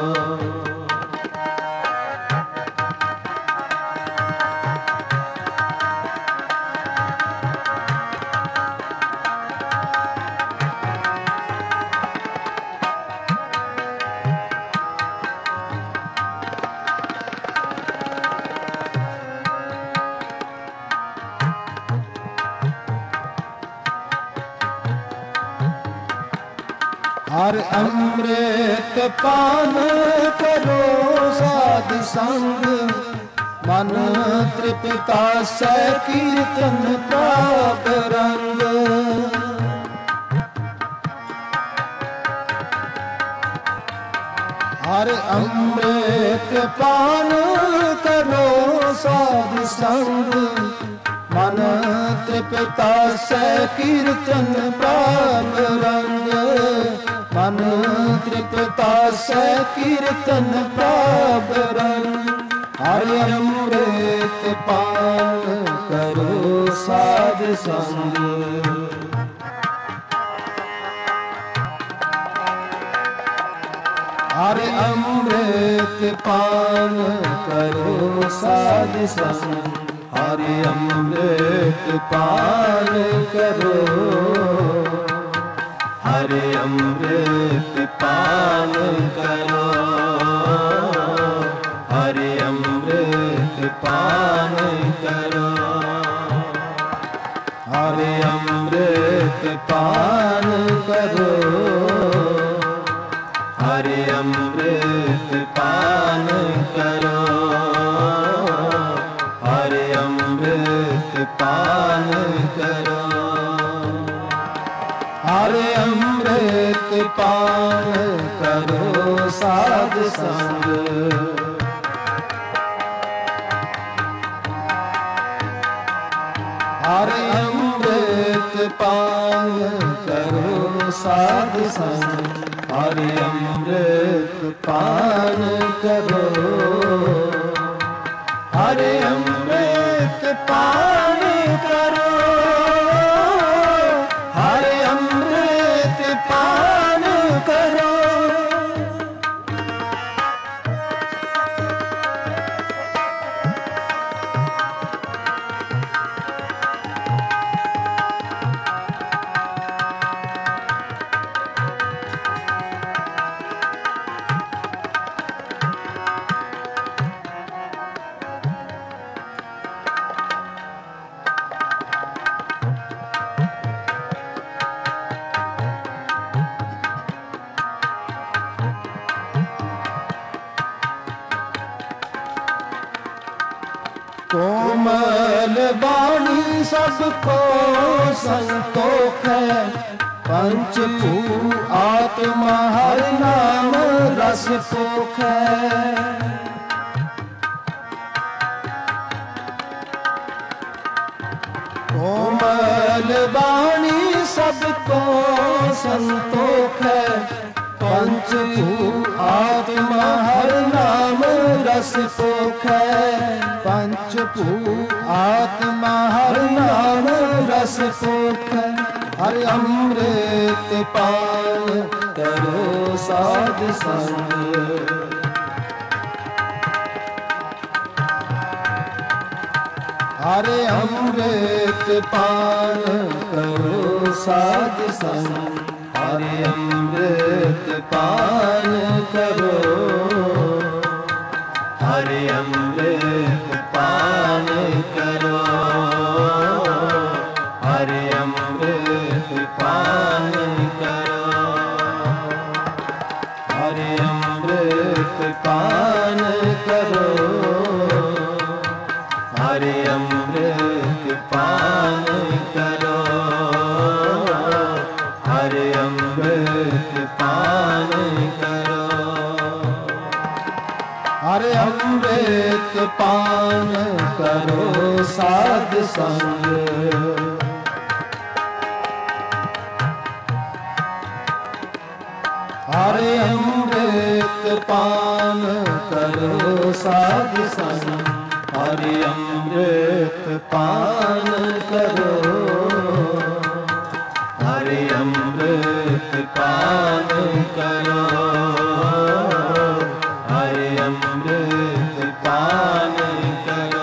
हर अमृत पान करो साध संग, मन तृप्ता से कीर्तन प्राप रंग। हर अमृत पान करो साध संग, मन तृप्ता से कीर्तन प्राप रंग। मन तृप्ता से कीर्तन प्राप रंग। हरि अमृत पान करो साध संग। हरि अमृत पान करो साध संग। हरि अमृत पान करो, हरि अमृत पान करो, हरि अमृत पान करो, हरि अमृत पान करो, हरि अमृत पान करो, हरि अमृत पान करो। हरि अमृत पान करो साध संग। हरि अमृत पान करो साध संग। हरि अमृत पान करो, हरि अमृत पान करो, हरि अमृत पान करो। कोमल वाणी सबको संतोष है, पंचभूत आत्मा हर नाम रस पोख है। कोमल वाणी सबको संतोष है, पंचभूत आत्मा हर नाम रस पोख है। पंचभूत आत्मा हर नाम रस पोख है। हरि अमृत पान करो साध संग। हरि अमृत पान करो साध संग। हरि अमृत पान करो, हरि अमृत पान करो, हरि अमृत पान करो, हरि अमृत पान करो, हरि अमृत पान करो, हरि अमृत पान करो। हरि अमृत पान करो साध संग। हरि अमृत पान करो साध संग, हरि अमृत पान करो, हरि अमृत पान करो, हरि अमृत पान करो।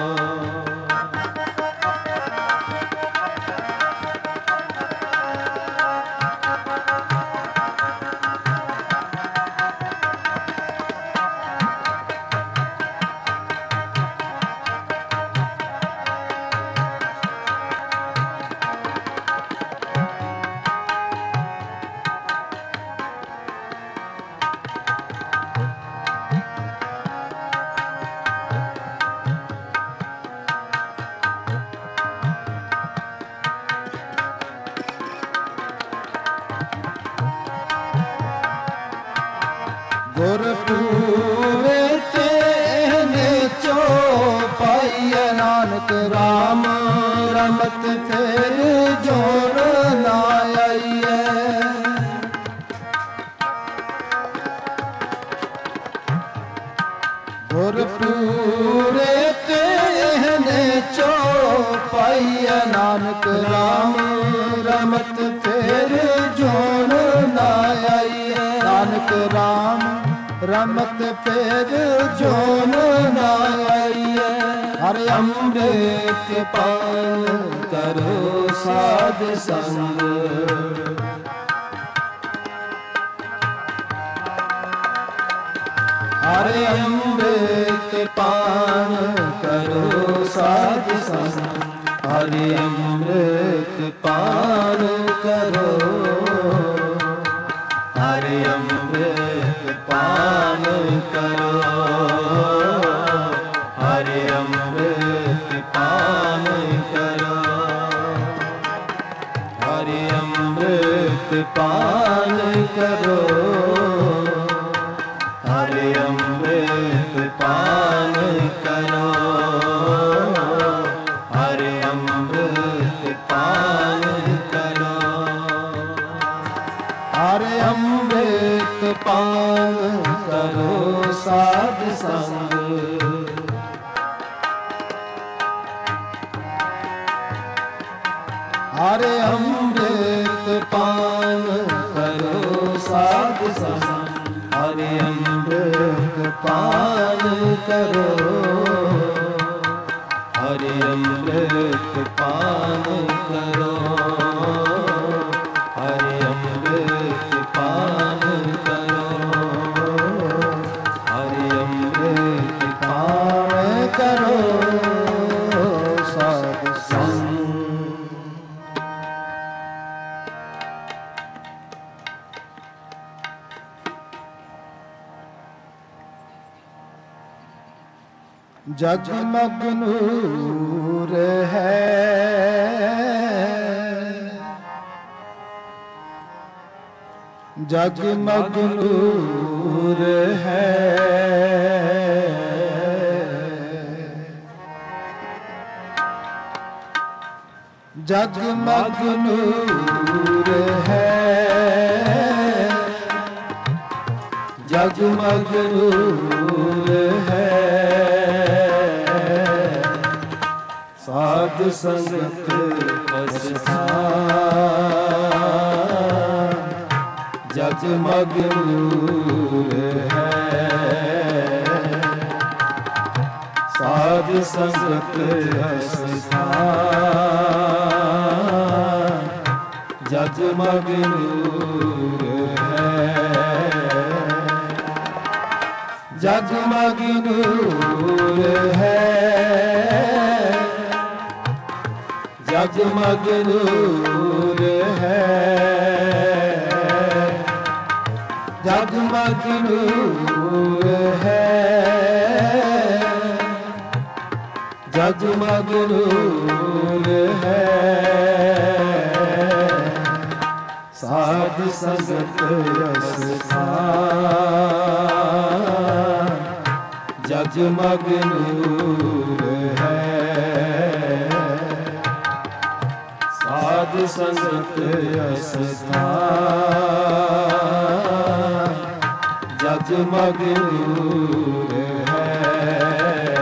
गुरपुरे तेने चो पाइए नानक राम रमत फिर जोड़ ना आइए। गुरपुरे तेने चो पाइए नानक राम रमत फिर जोड़ ना आइए। नानक राम रमत फिर जोन न आइए। हरि अमृत पान करो साध संग, हरि अमृत पान करो साध संग, हरि अमृत पान करो, हरि अमृत पान करो, हरि अमृत पान करो, हरि अमृत पान करो, हरि अमृत पान करो, हरि अमृत पान करो, हरि अमृत पान करो साध संग, हरि अमृत पान करो साध संग, हरि अमृत पान करो, हरि अमृत पान करो, हरि अमृत पान करो, हरि अमृत पान करो साध संग। जगमग नूर है, जगमग नूर है, जगमग नूर है, जगमग नूर है, साध संगत पछतान, जगमग नूर है, साध संगत स्थान, जगमग नूर है, जगमग नूर है, जगमग नूर है, जगमग नूर है, जगमग नूर है, साध संगत स्थान, जगमग नूर है, साध संगत स्थान, जगमग नूर है।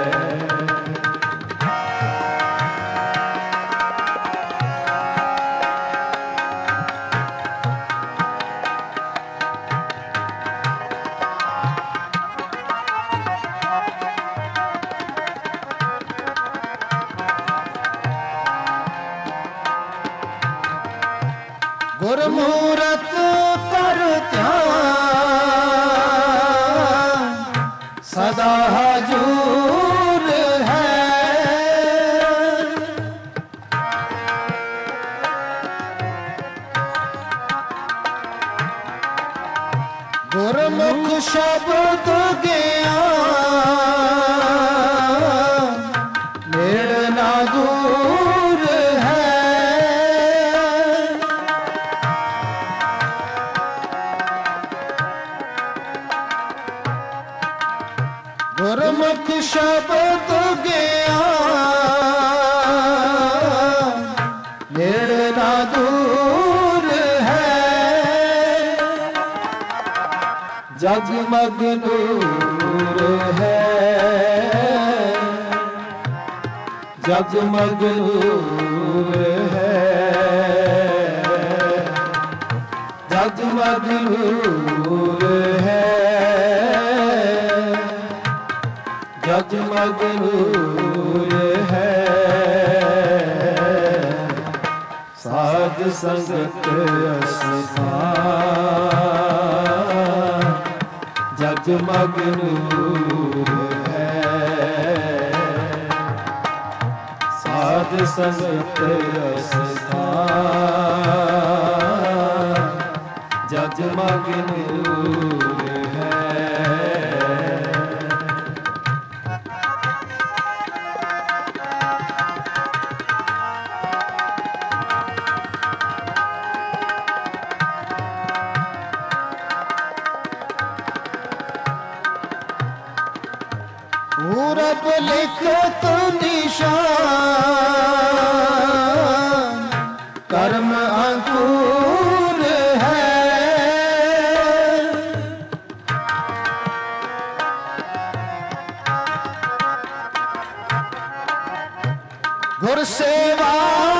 गुरमूरत कर ध्यान सदा हजूर है। गुरमुख शब्द ज्ञान नेड़ ना दूर है। गुरमुख शब्द ज्ञान नेड़ ना दूर है। जगमग नूर है। जगमग नूर है। जगमग नूर है। जगमग नूर है। साध संगत अस्थान जगमग नूर है। साध संगत अस्थान जगमग नूर है। पूरब लिखत निशान कर्म अंकुर है। गुर सेवा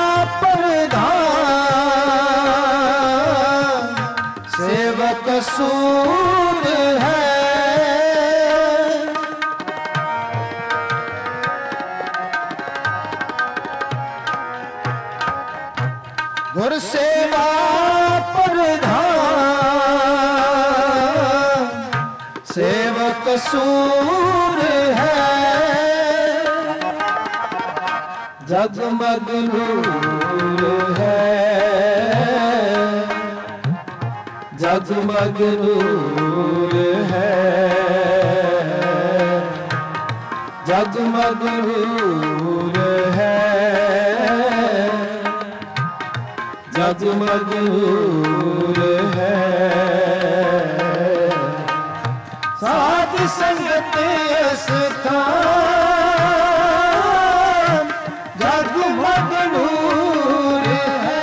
प्रधान सेवक सूर है। गुर सेवा प्रधान सेवक सूर है। जगमग नूर है। जगमग नूर है। जगमग नूर है। जगमग नूर है। साध संगत स्थान जगमग नूर है।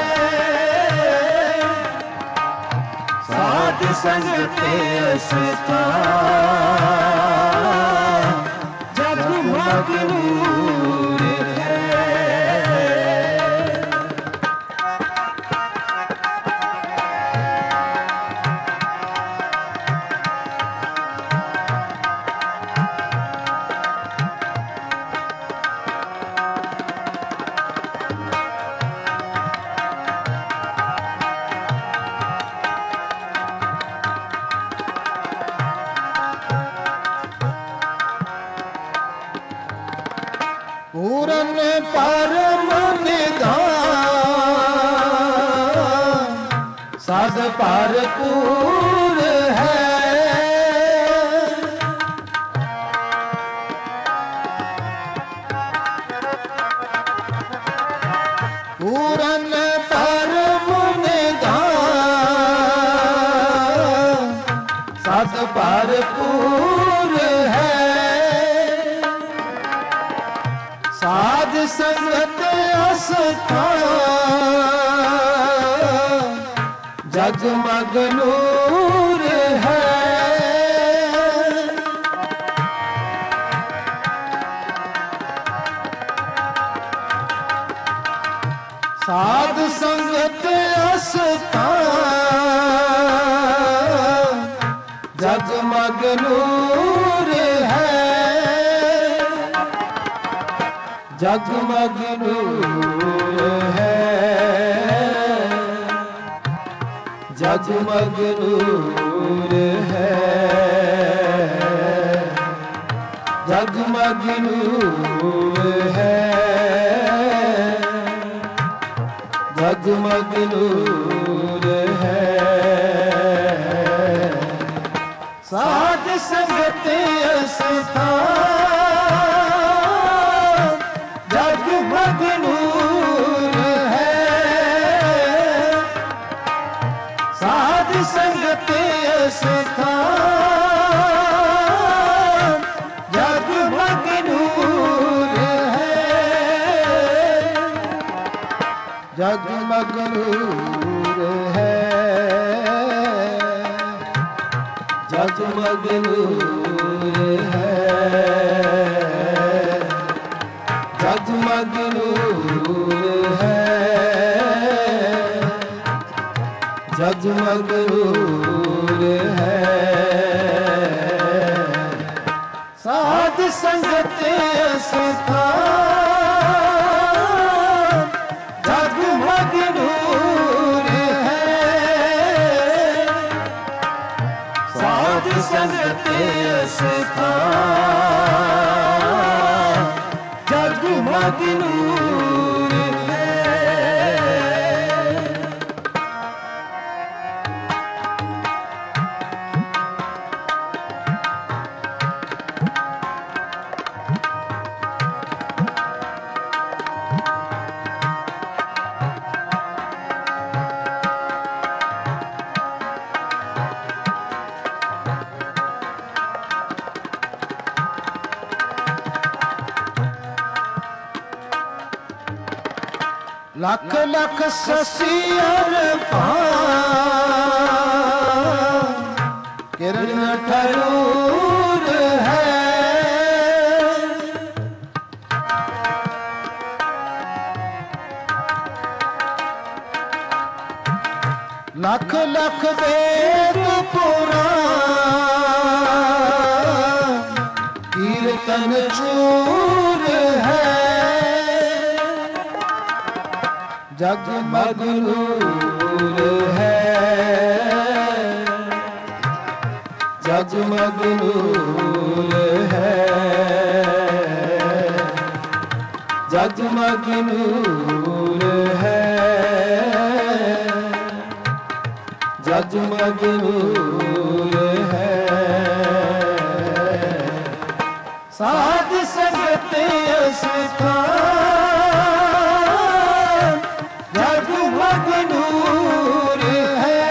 साध संगत स्थान जगमग नूर है। पूरन परम निधान साध भरपूर है। पूरन परम निधान साध भरपूर है। साध संगत अस्थान जगमग नूर है। साध संगत अस्थान जगमग नूर है, जगमग नूर है, जगमग नूर है, जगमग नूर है, जगमग नूर है। साध संगत अस्थान जगमग नूर है, साध संगत अस्थान जगमग नूर है, जगमग नूर है, जगमग नूर है, जगमग नूर है, जगमग नूर है। साध संगत अस्थान जगमग नूर है, साध संगत अस्थान जगमग नूर है। लख लख ससियर पान किरण ठरूर है, लख लख वेद पुराण कीर्तन चूर है, जगमग नूर है, जगमग नूर है, जगमग नूर है, जगमग नूर है। साध संगत अस्थान जगमग नूर है,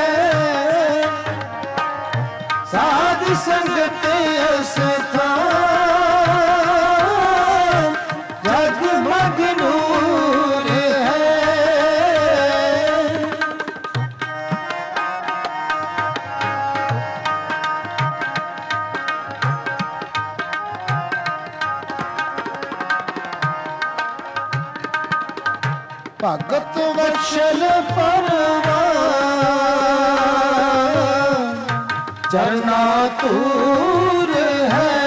साध संगत अस्थान जगमग नूर है। भगत वत्सल परवान चरना तूर है,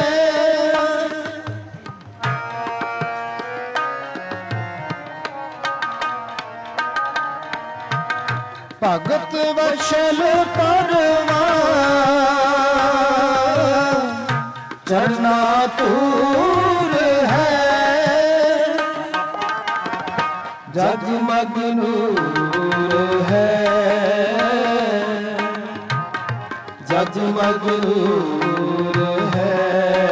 भगत वत्सल परवान चरना तूर है, जगमग नूर है, जगमग नूर है,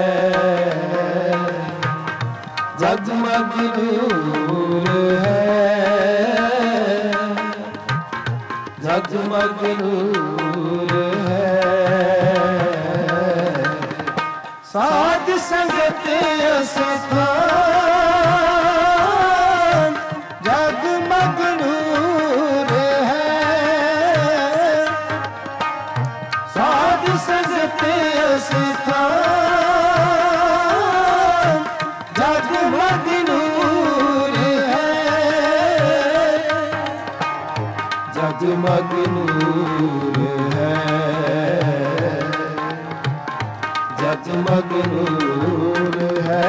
जगमग नूर है, जगमग नूर है। साध संगत अस्थान जगमग नूर है, साध संगत अस्थान जगमग नूर है, जगमग नूर है, जगमग नूर है।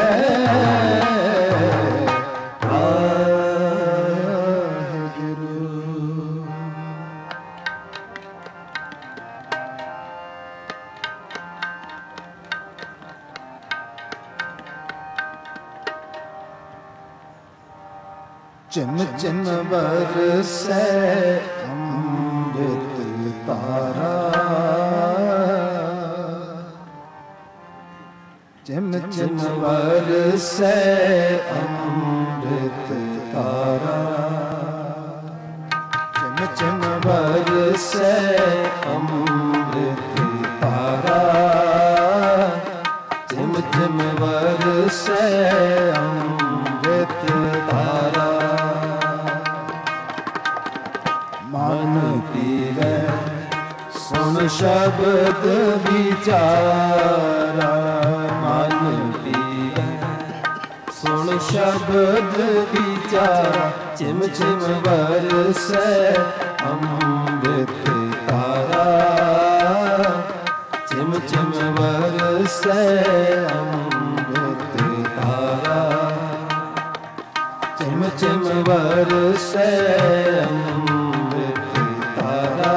चिम चिम बरसै अमृत तारा, चिम चिम बरसै अमृत तारा, चिम चिम बरसै अमृत तारा, चिम चिम बरसै अमृत तारा। मन पीवै सुन शब्द विचारा, मन पीवै सुन शब्द विचारा, चिम चिम बरसै अमृत तारा, चिम चिम बरसै अमृत तारा, चिम चिम बरसै अमृत तारा,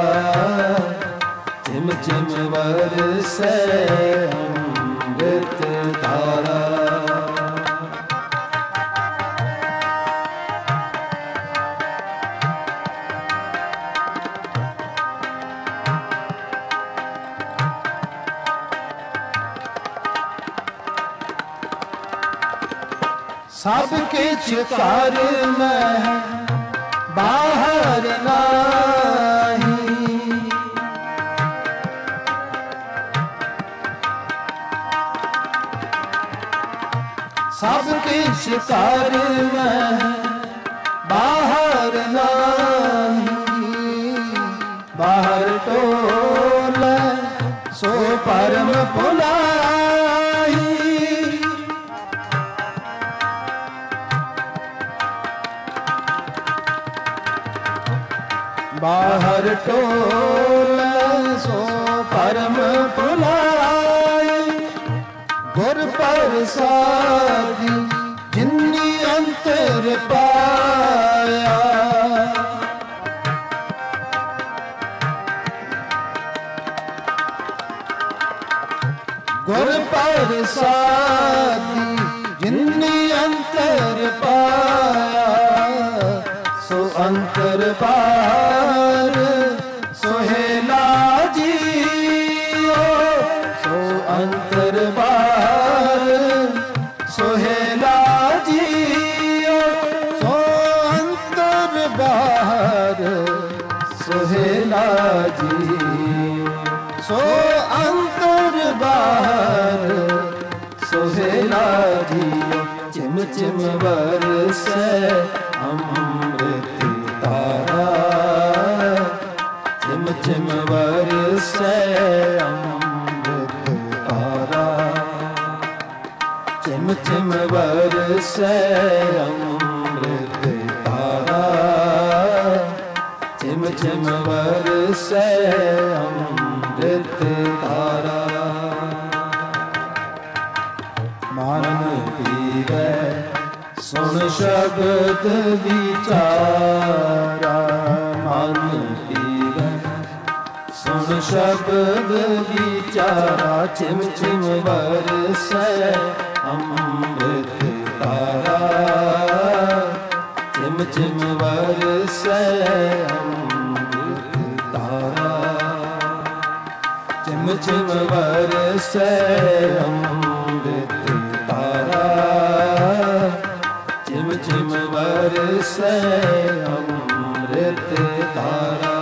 चिम चिम बरसै अमृत तारा। सबके चिकार में बाहर नाही, सबके शिकार में बाहर नाही, बाहर टोले सो परम पुलाई, बाहर टोले सो परम पुलाई। गुर प्रसादी जिन्नी अंतर पाया, गुर प्रसादी जिन्नी अंतर पाया, सो अंतर पार सोहेला जियो, सो अंतर पार सोहेला जियो, सो अंतर बाहर सोहेला जी, सो अंतर बाहर सोहेला जियो। चिम चिम बरसै अमृत तारा, चिम चिम बरसै अमृत तारा, चिम चिम बरसै अमृत तारा, चिम चिम बरसै अमृत तारा। मन पीवै सुन शब्द विचारा, मन पीवै सुन शब्द विचारा, चिम चिम बरसै अमृत तारा, चिम चिम बरसै अमृत तारा, चिम चिम बरसै अमृत तारा, चिम चिम बरसै अमृत तारा।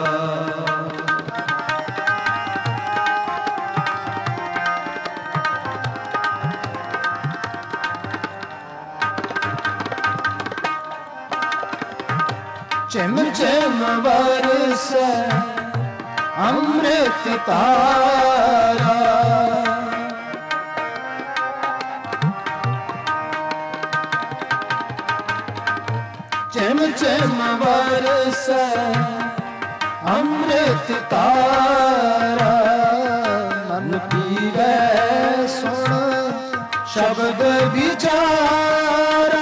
चिम चिम बरसै अमृत तारा, चिम चिम बरसै ਅੰਮ੍ਰਿਤ ਤਾਰਾ ਮਨ ਪੀਵੈ ਸੁਣ ਸ਼ਬਦ ਵਿਚਾਰਾ।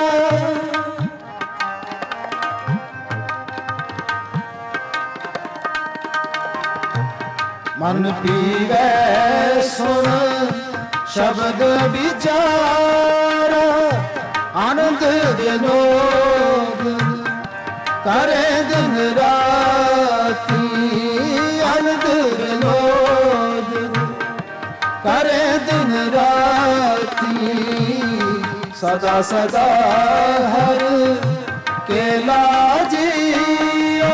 ਮਨ ਪੀਵੈ ਸੁਣ ਸ਼ਬਦ ਵਿਚਾਰਾ। ਆਨੰਦ ਵਿਨੋਦ ਕਰੇ ਦਿਨ ਰਾਤੀ। ਆਨੰਦ ਵਿਨੋਦ ਕਰੇ ਦਿਨ ਰਾਤੀ। ਸਦਾ ਸਦਾ ਹਰ ਕੇਲਾ ਜੀਓ।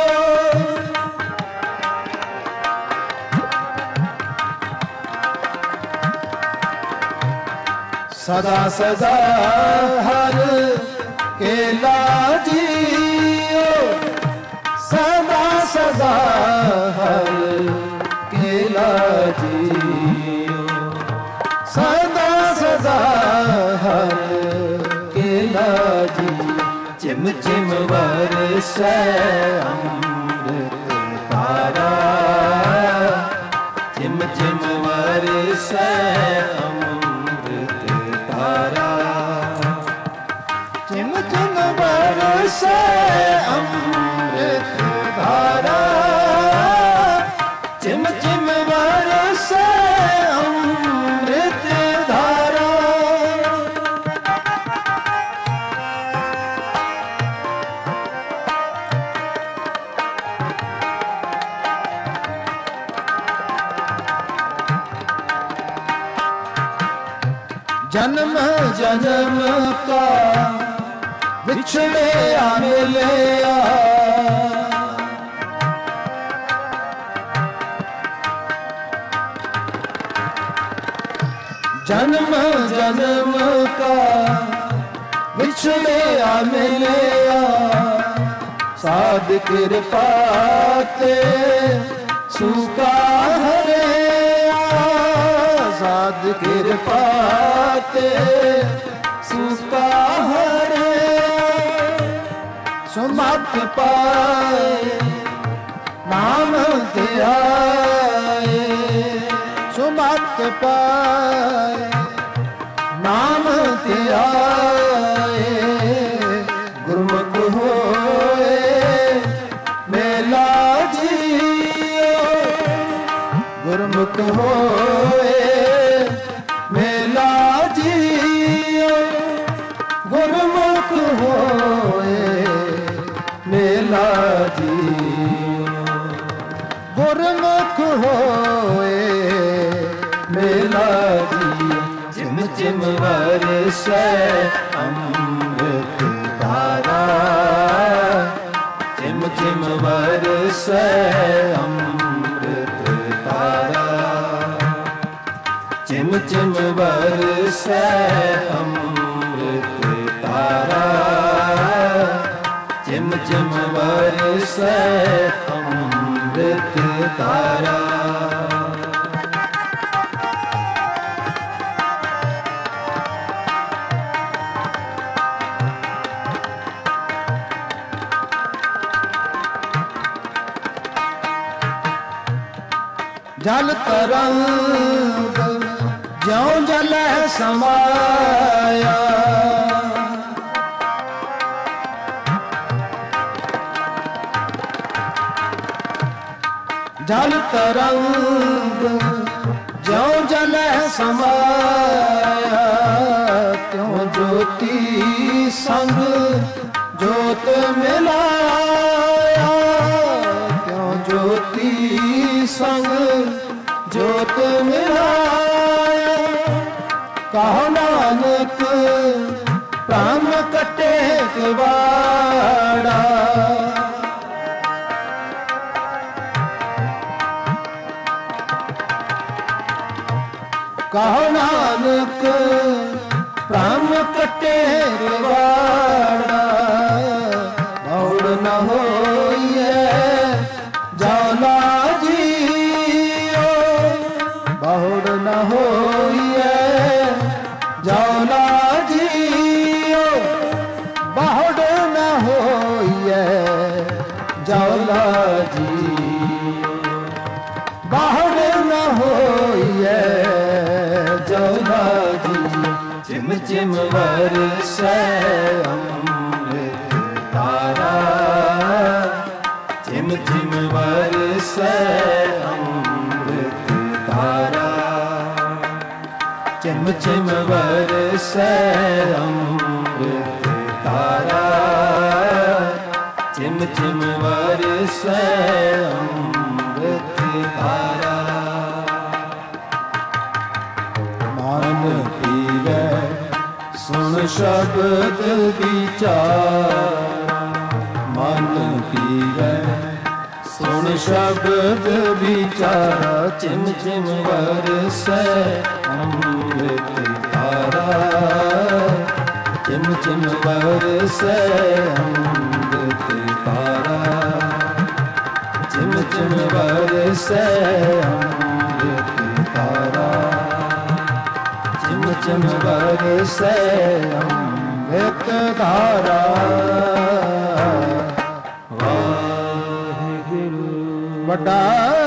ਸਦਾ ਸਦਾ ਹਰ ਕੇਲਾ ਜੀਓ। ਸਦਾ ਸਦਾ ਹਰ ਕੇਲਾ ਜੀਓ। ਸਦਾ ਸਦਾ ਹਰ ਕੇਲਾ ਜੀ। ਚਿਮ ਚਿਮ ਵਰਸੈ ਅੰਮ੍ਰਿਤ ਧਾਰਾ। ਚਿਮ ਚਿਮ ਵਰਸੈ ਅੰਮ੍ਰਿਤ ਧਾਰਾ। ਚਿਮ ਚਿਮ ਵਰਸੈ ਅੰਮ੍ਰਿਤ ਧਾਰਾ। ਚਿਮ ਚਿਮ ਵਰਸੈ ਅੰਮ੍ਰਿਤ ਧਾਰਾ। जन्म जन्म का बिछड़े मिलया। जन्म जन्म का बिछड़े मिलया। साध कृपा ते सुखा हरिया। साध कृपा ते सुखा हरिया। सुमत पाए नाम ध्याए। सुमत पाए नाम ध्याए। गुरमुख होए मेला जियो। गुरमुख होए मेला जियो। गुरमुख होए मेला जियो। गुरमुख होए मेला जियो। जिम जिम वरसै अमृत धारा। जिम जिम वरसै अमृत धारा। जिम जिम वरसै अमृत धारा। जिम जिम वरसै अमृत धारा। जल तरंग ज्यों जल समाया। जल तरंग ज्यों जल समाया। त्यों ज्योति संग ज्योत मिलाया। त्यों ज्योति संग ज्योत मिलाया। कहो नानक प्राण कटे किवाड़ा। कहो नानक प्राण कटे किवाड़ा। और न होइए जौला जियो। बहुड़ न होइए जौला जियो। बहुड़ न होइए जौला जी बाहर न होइए जौदा जी चिम चिम बरसै अमृत धारा चिम चिम बरसै अमृत धारा चिम चिम बरसै अमृत धारा चिम चिम बरसै अमृत धारा मन पीवै सुन शब्द विचार मन पीवै सुन शब्द विचार चिम चिम बरसै अमृत धारा चिम चिम बरसै अमृत धारा चिम चिम बरसै अमृत धारा चिम चिम बरसै अमृत धारा वाहिगुरु वड्डा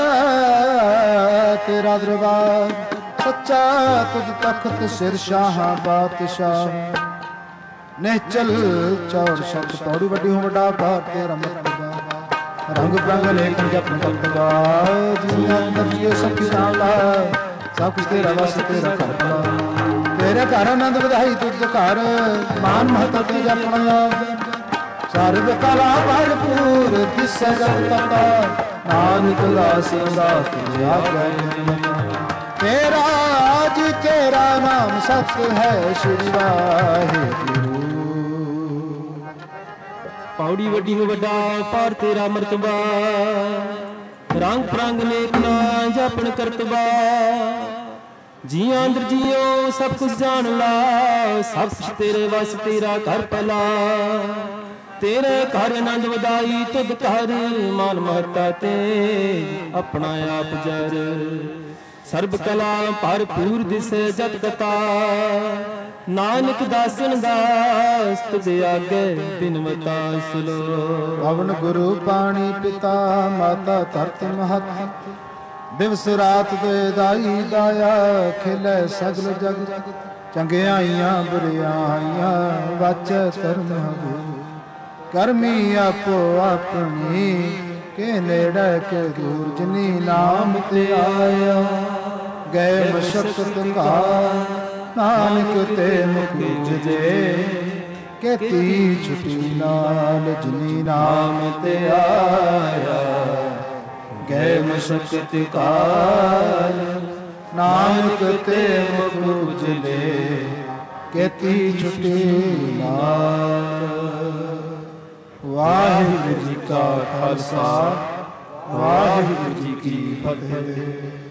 तेरा दरबार सच्चा तुझ तख्त सिर शाह बादशाह निश्चल चौर शब्द पौड़ी वड्डी हूँ वड्डा बार तेरा मर्तबा रंग बिरंग लेखन जपन तख्तबा जिया अंदर जियो सब की नाला सब कुछ तेरा बस तेरा करना तेरे घर आनंद बधाई तुझ घर मान महत्व ते जपना सर्व कला भरपूर दिसै जग तता नानक दास दास तुझे आज्ञा तेरा जी तेरा नाम सत्य है श्री वाहिगुरु पौड़ी वड्डी हो वड्डा पार तेरा मर्तबा रंग प्रंग लेखना जपन करतबा जिया अंदर जियो सब कुछ जान ला सब कुछ तेरे वस तेरा कर पला तेरे घर आनंद वधाई तुद घर मान महता ते अपना आप जर सर्ब कला भरपूर दिसे जत कता नानक दासन दास तुझे आगे बिनवता सुलो पवन गुरु पानी पिता माता धरत महत दिवस रात दे दाई दाया खिले सगल जग चंगियाइयां बुरियाइयां वाचे धर्म करमी आपो अपनी के नेड़े के दूर जिनी नाम ते आया गए मशक्कत का नानक ते मुख दे कहती छुटी नाल जिनी नाम ते आया गए मशक्कत का नानक ते मुख दे कहती छुटी नाल वाहिगुरु जी का खालसा वाहिगुरु जी की फतेह।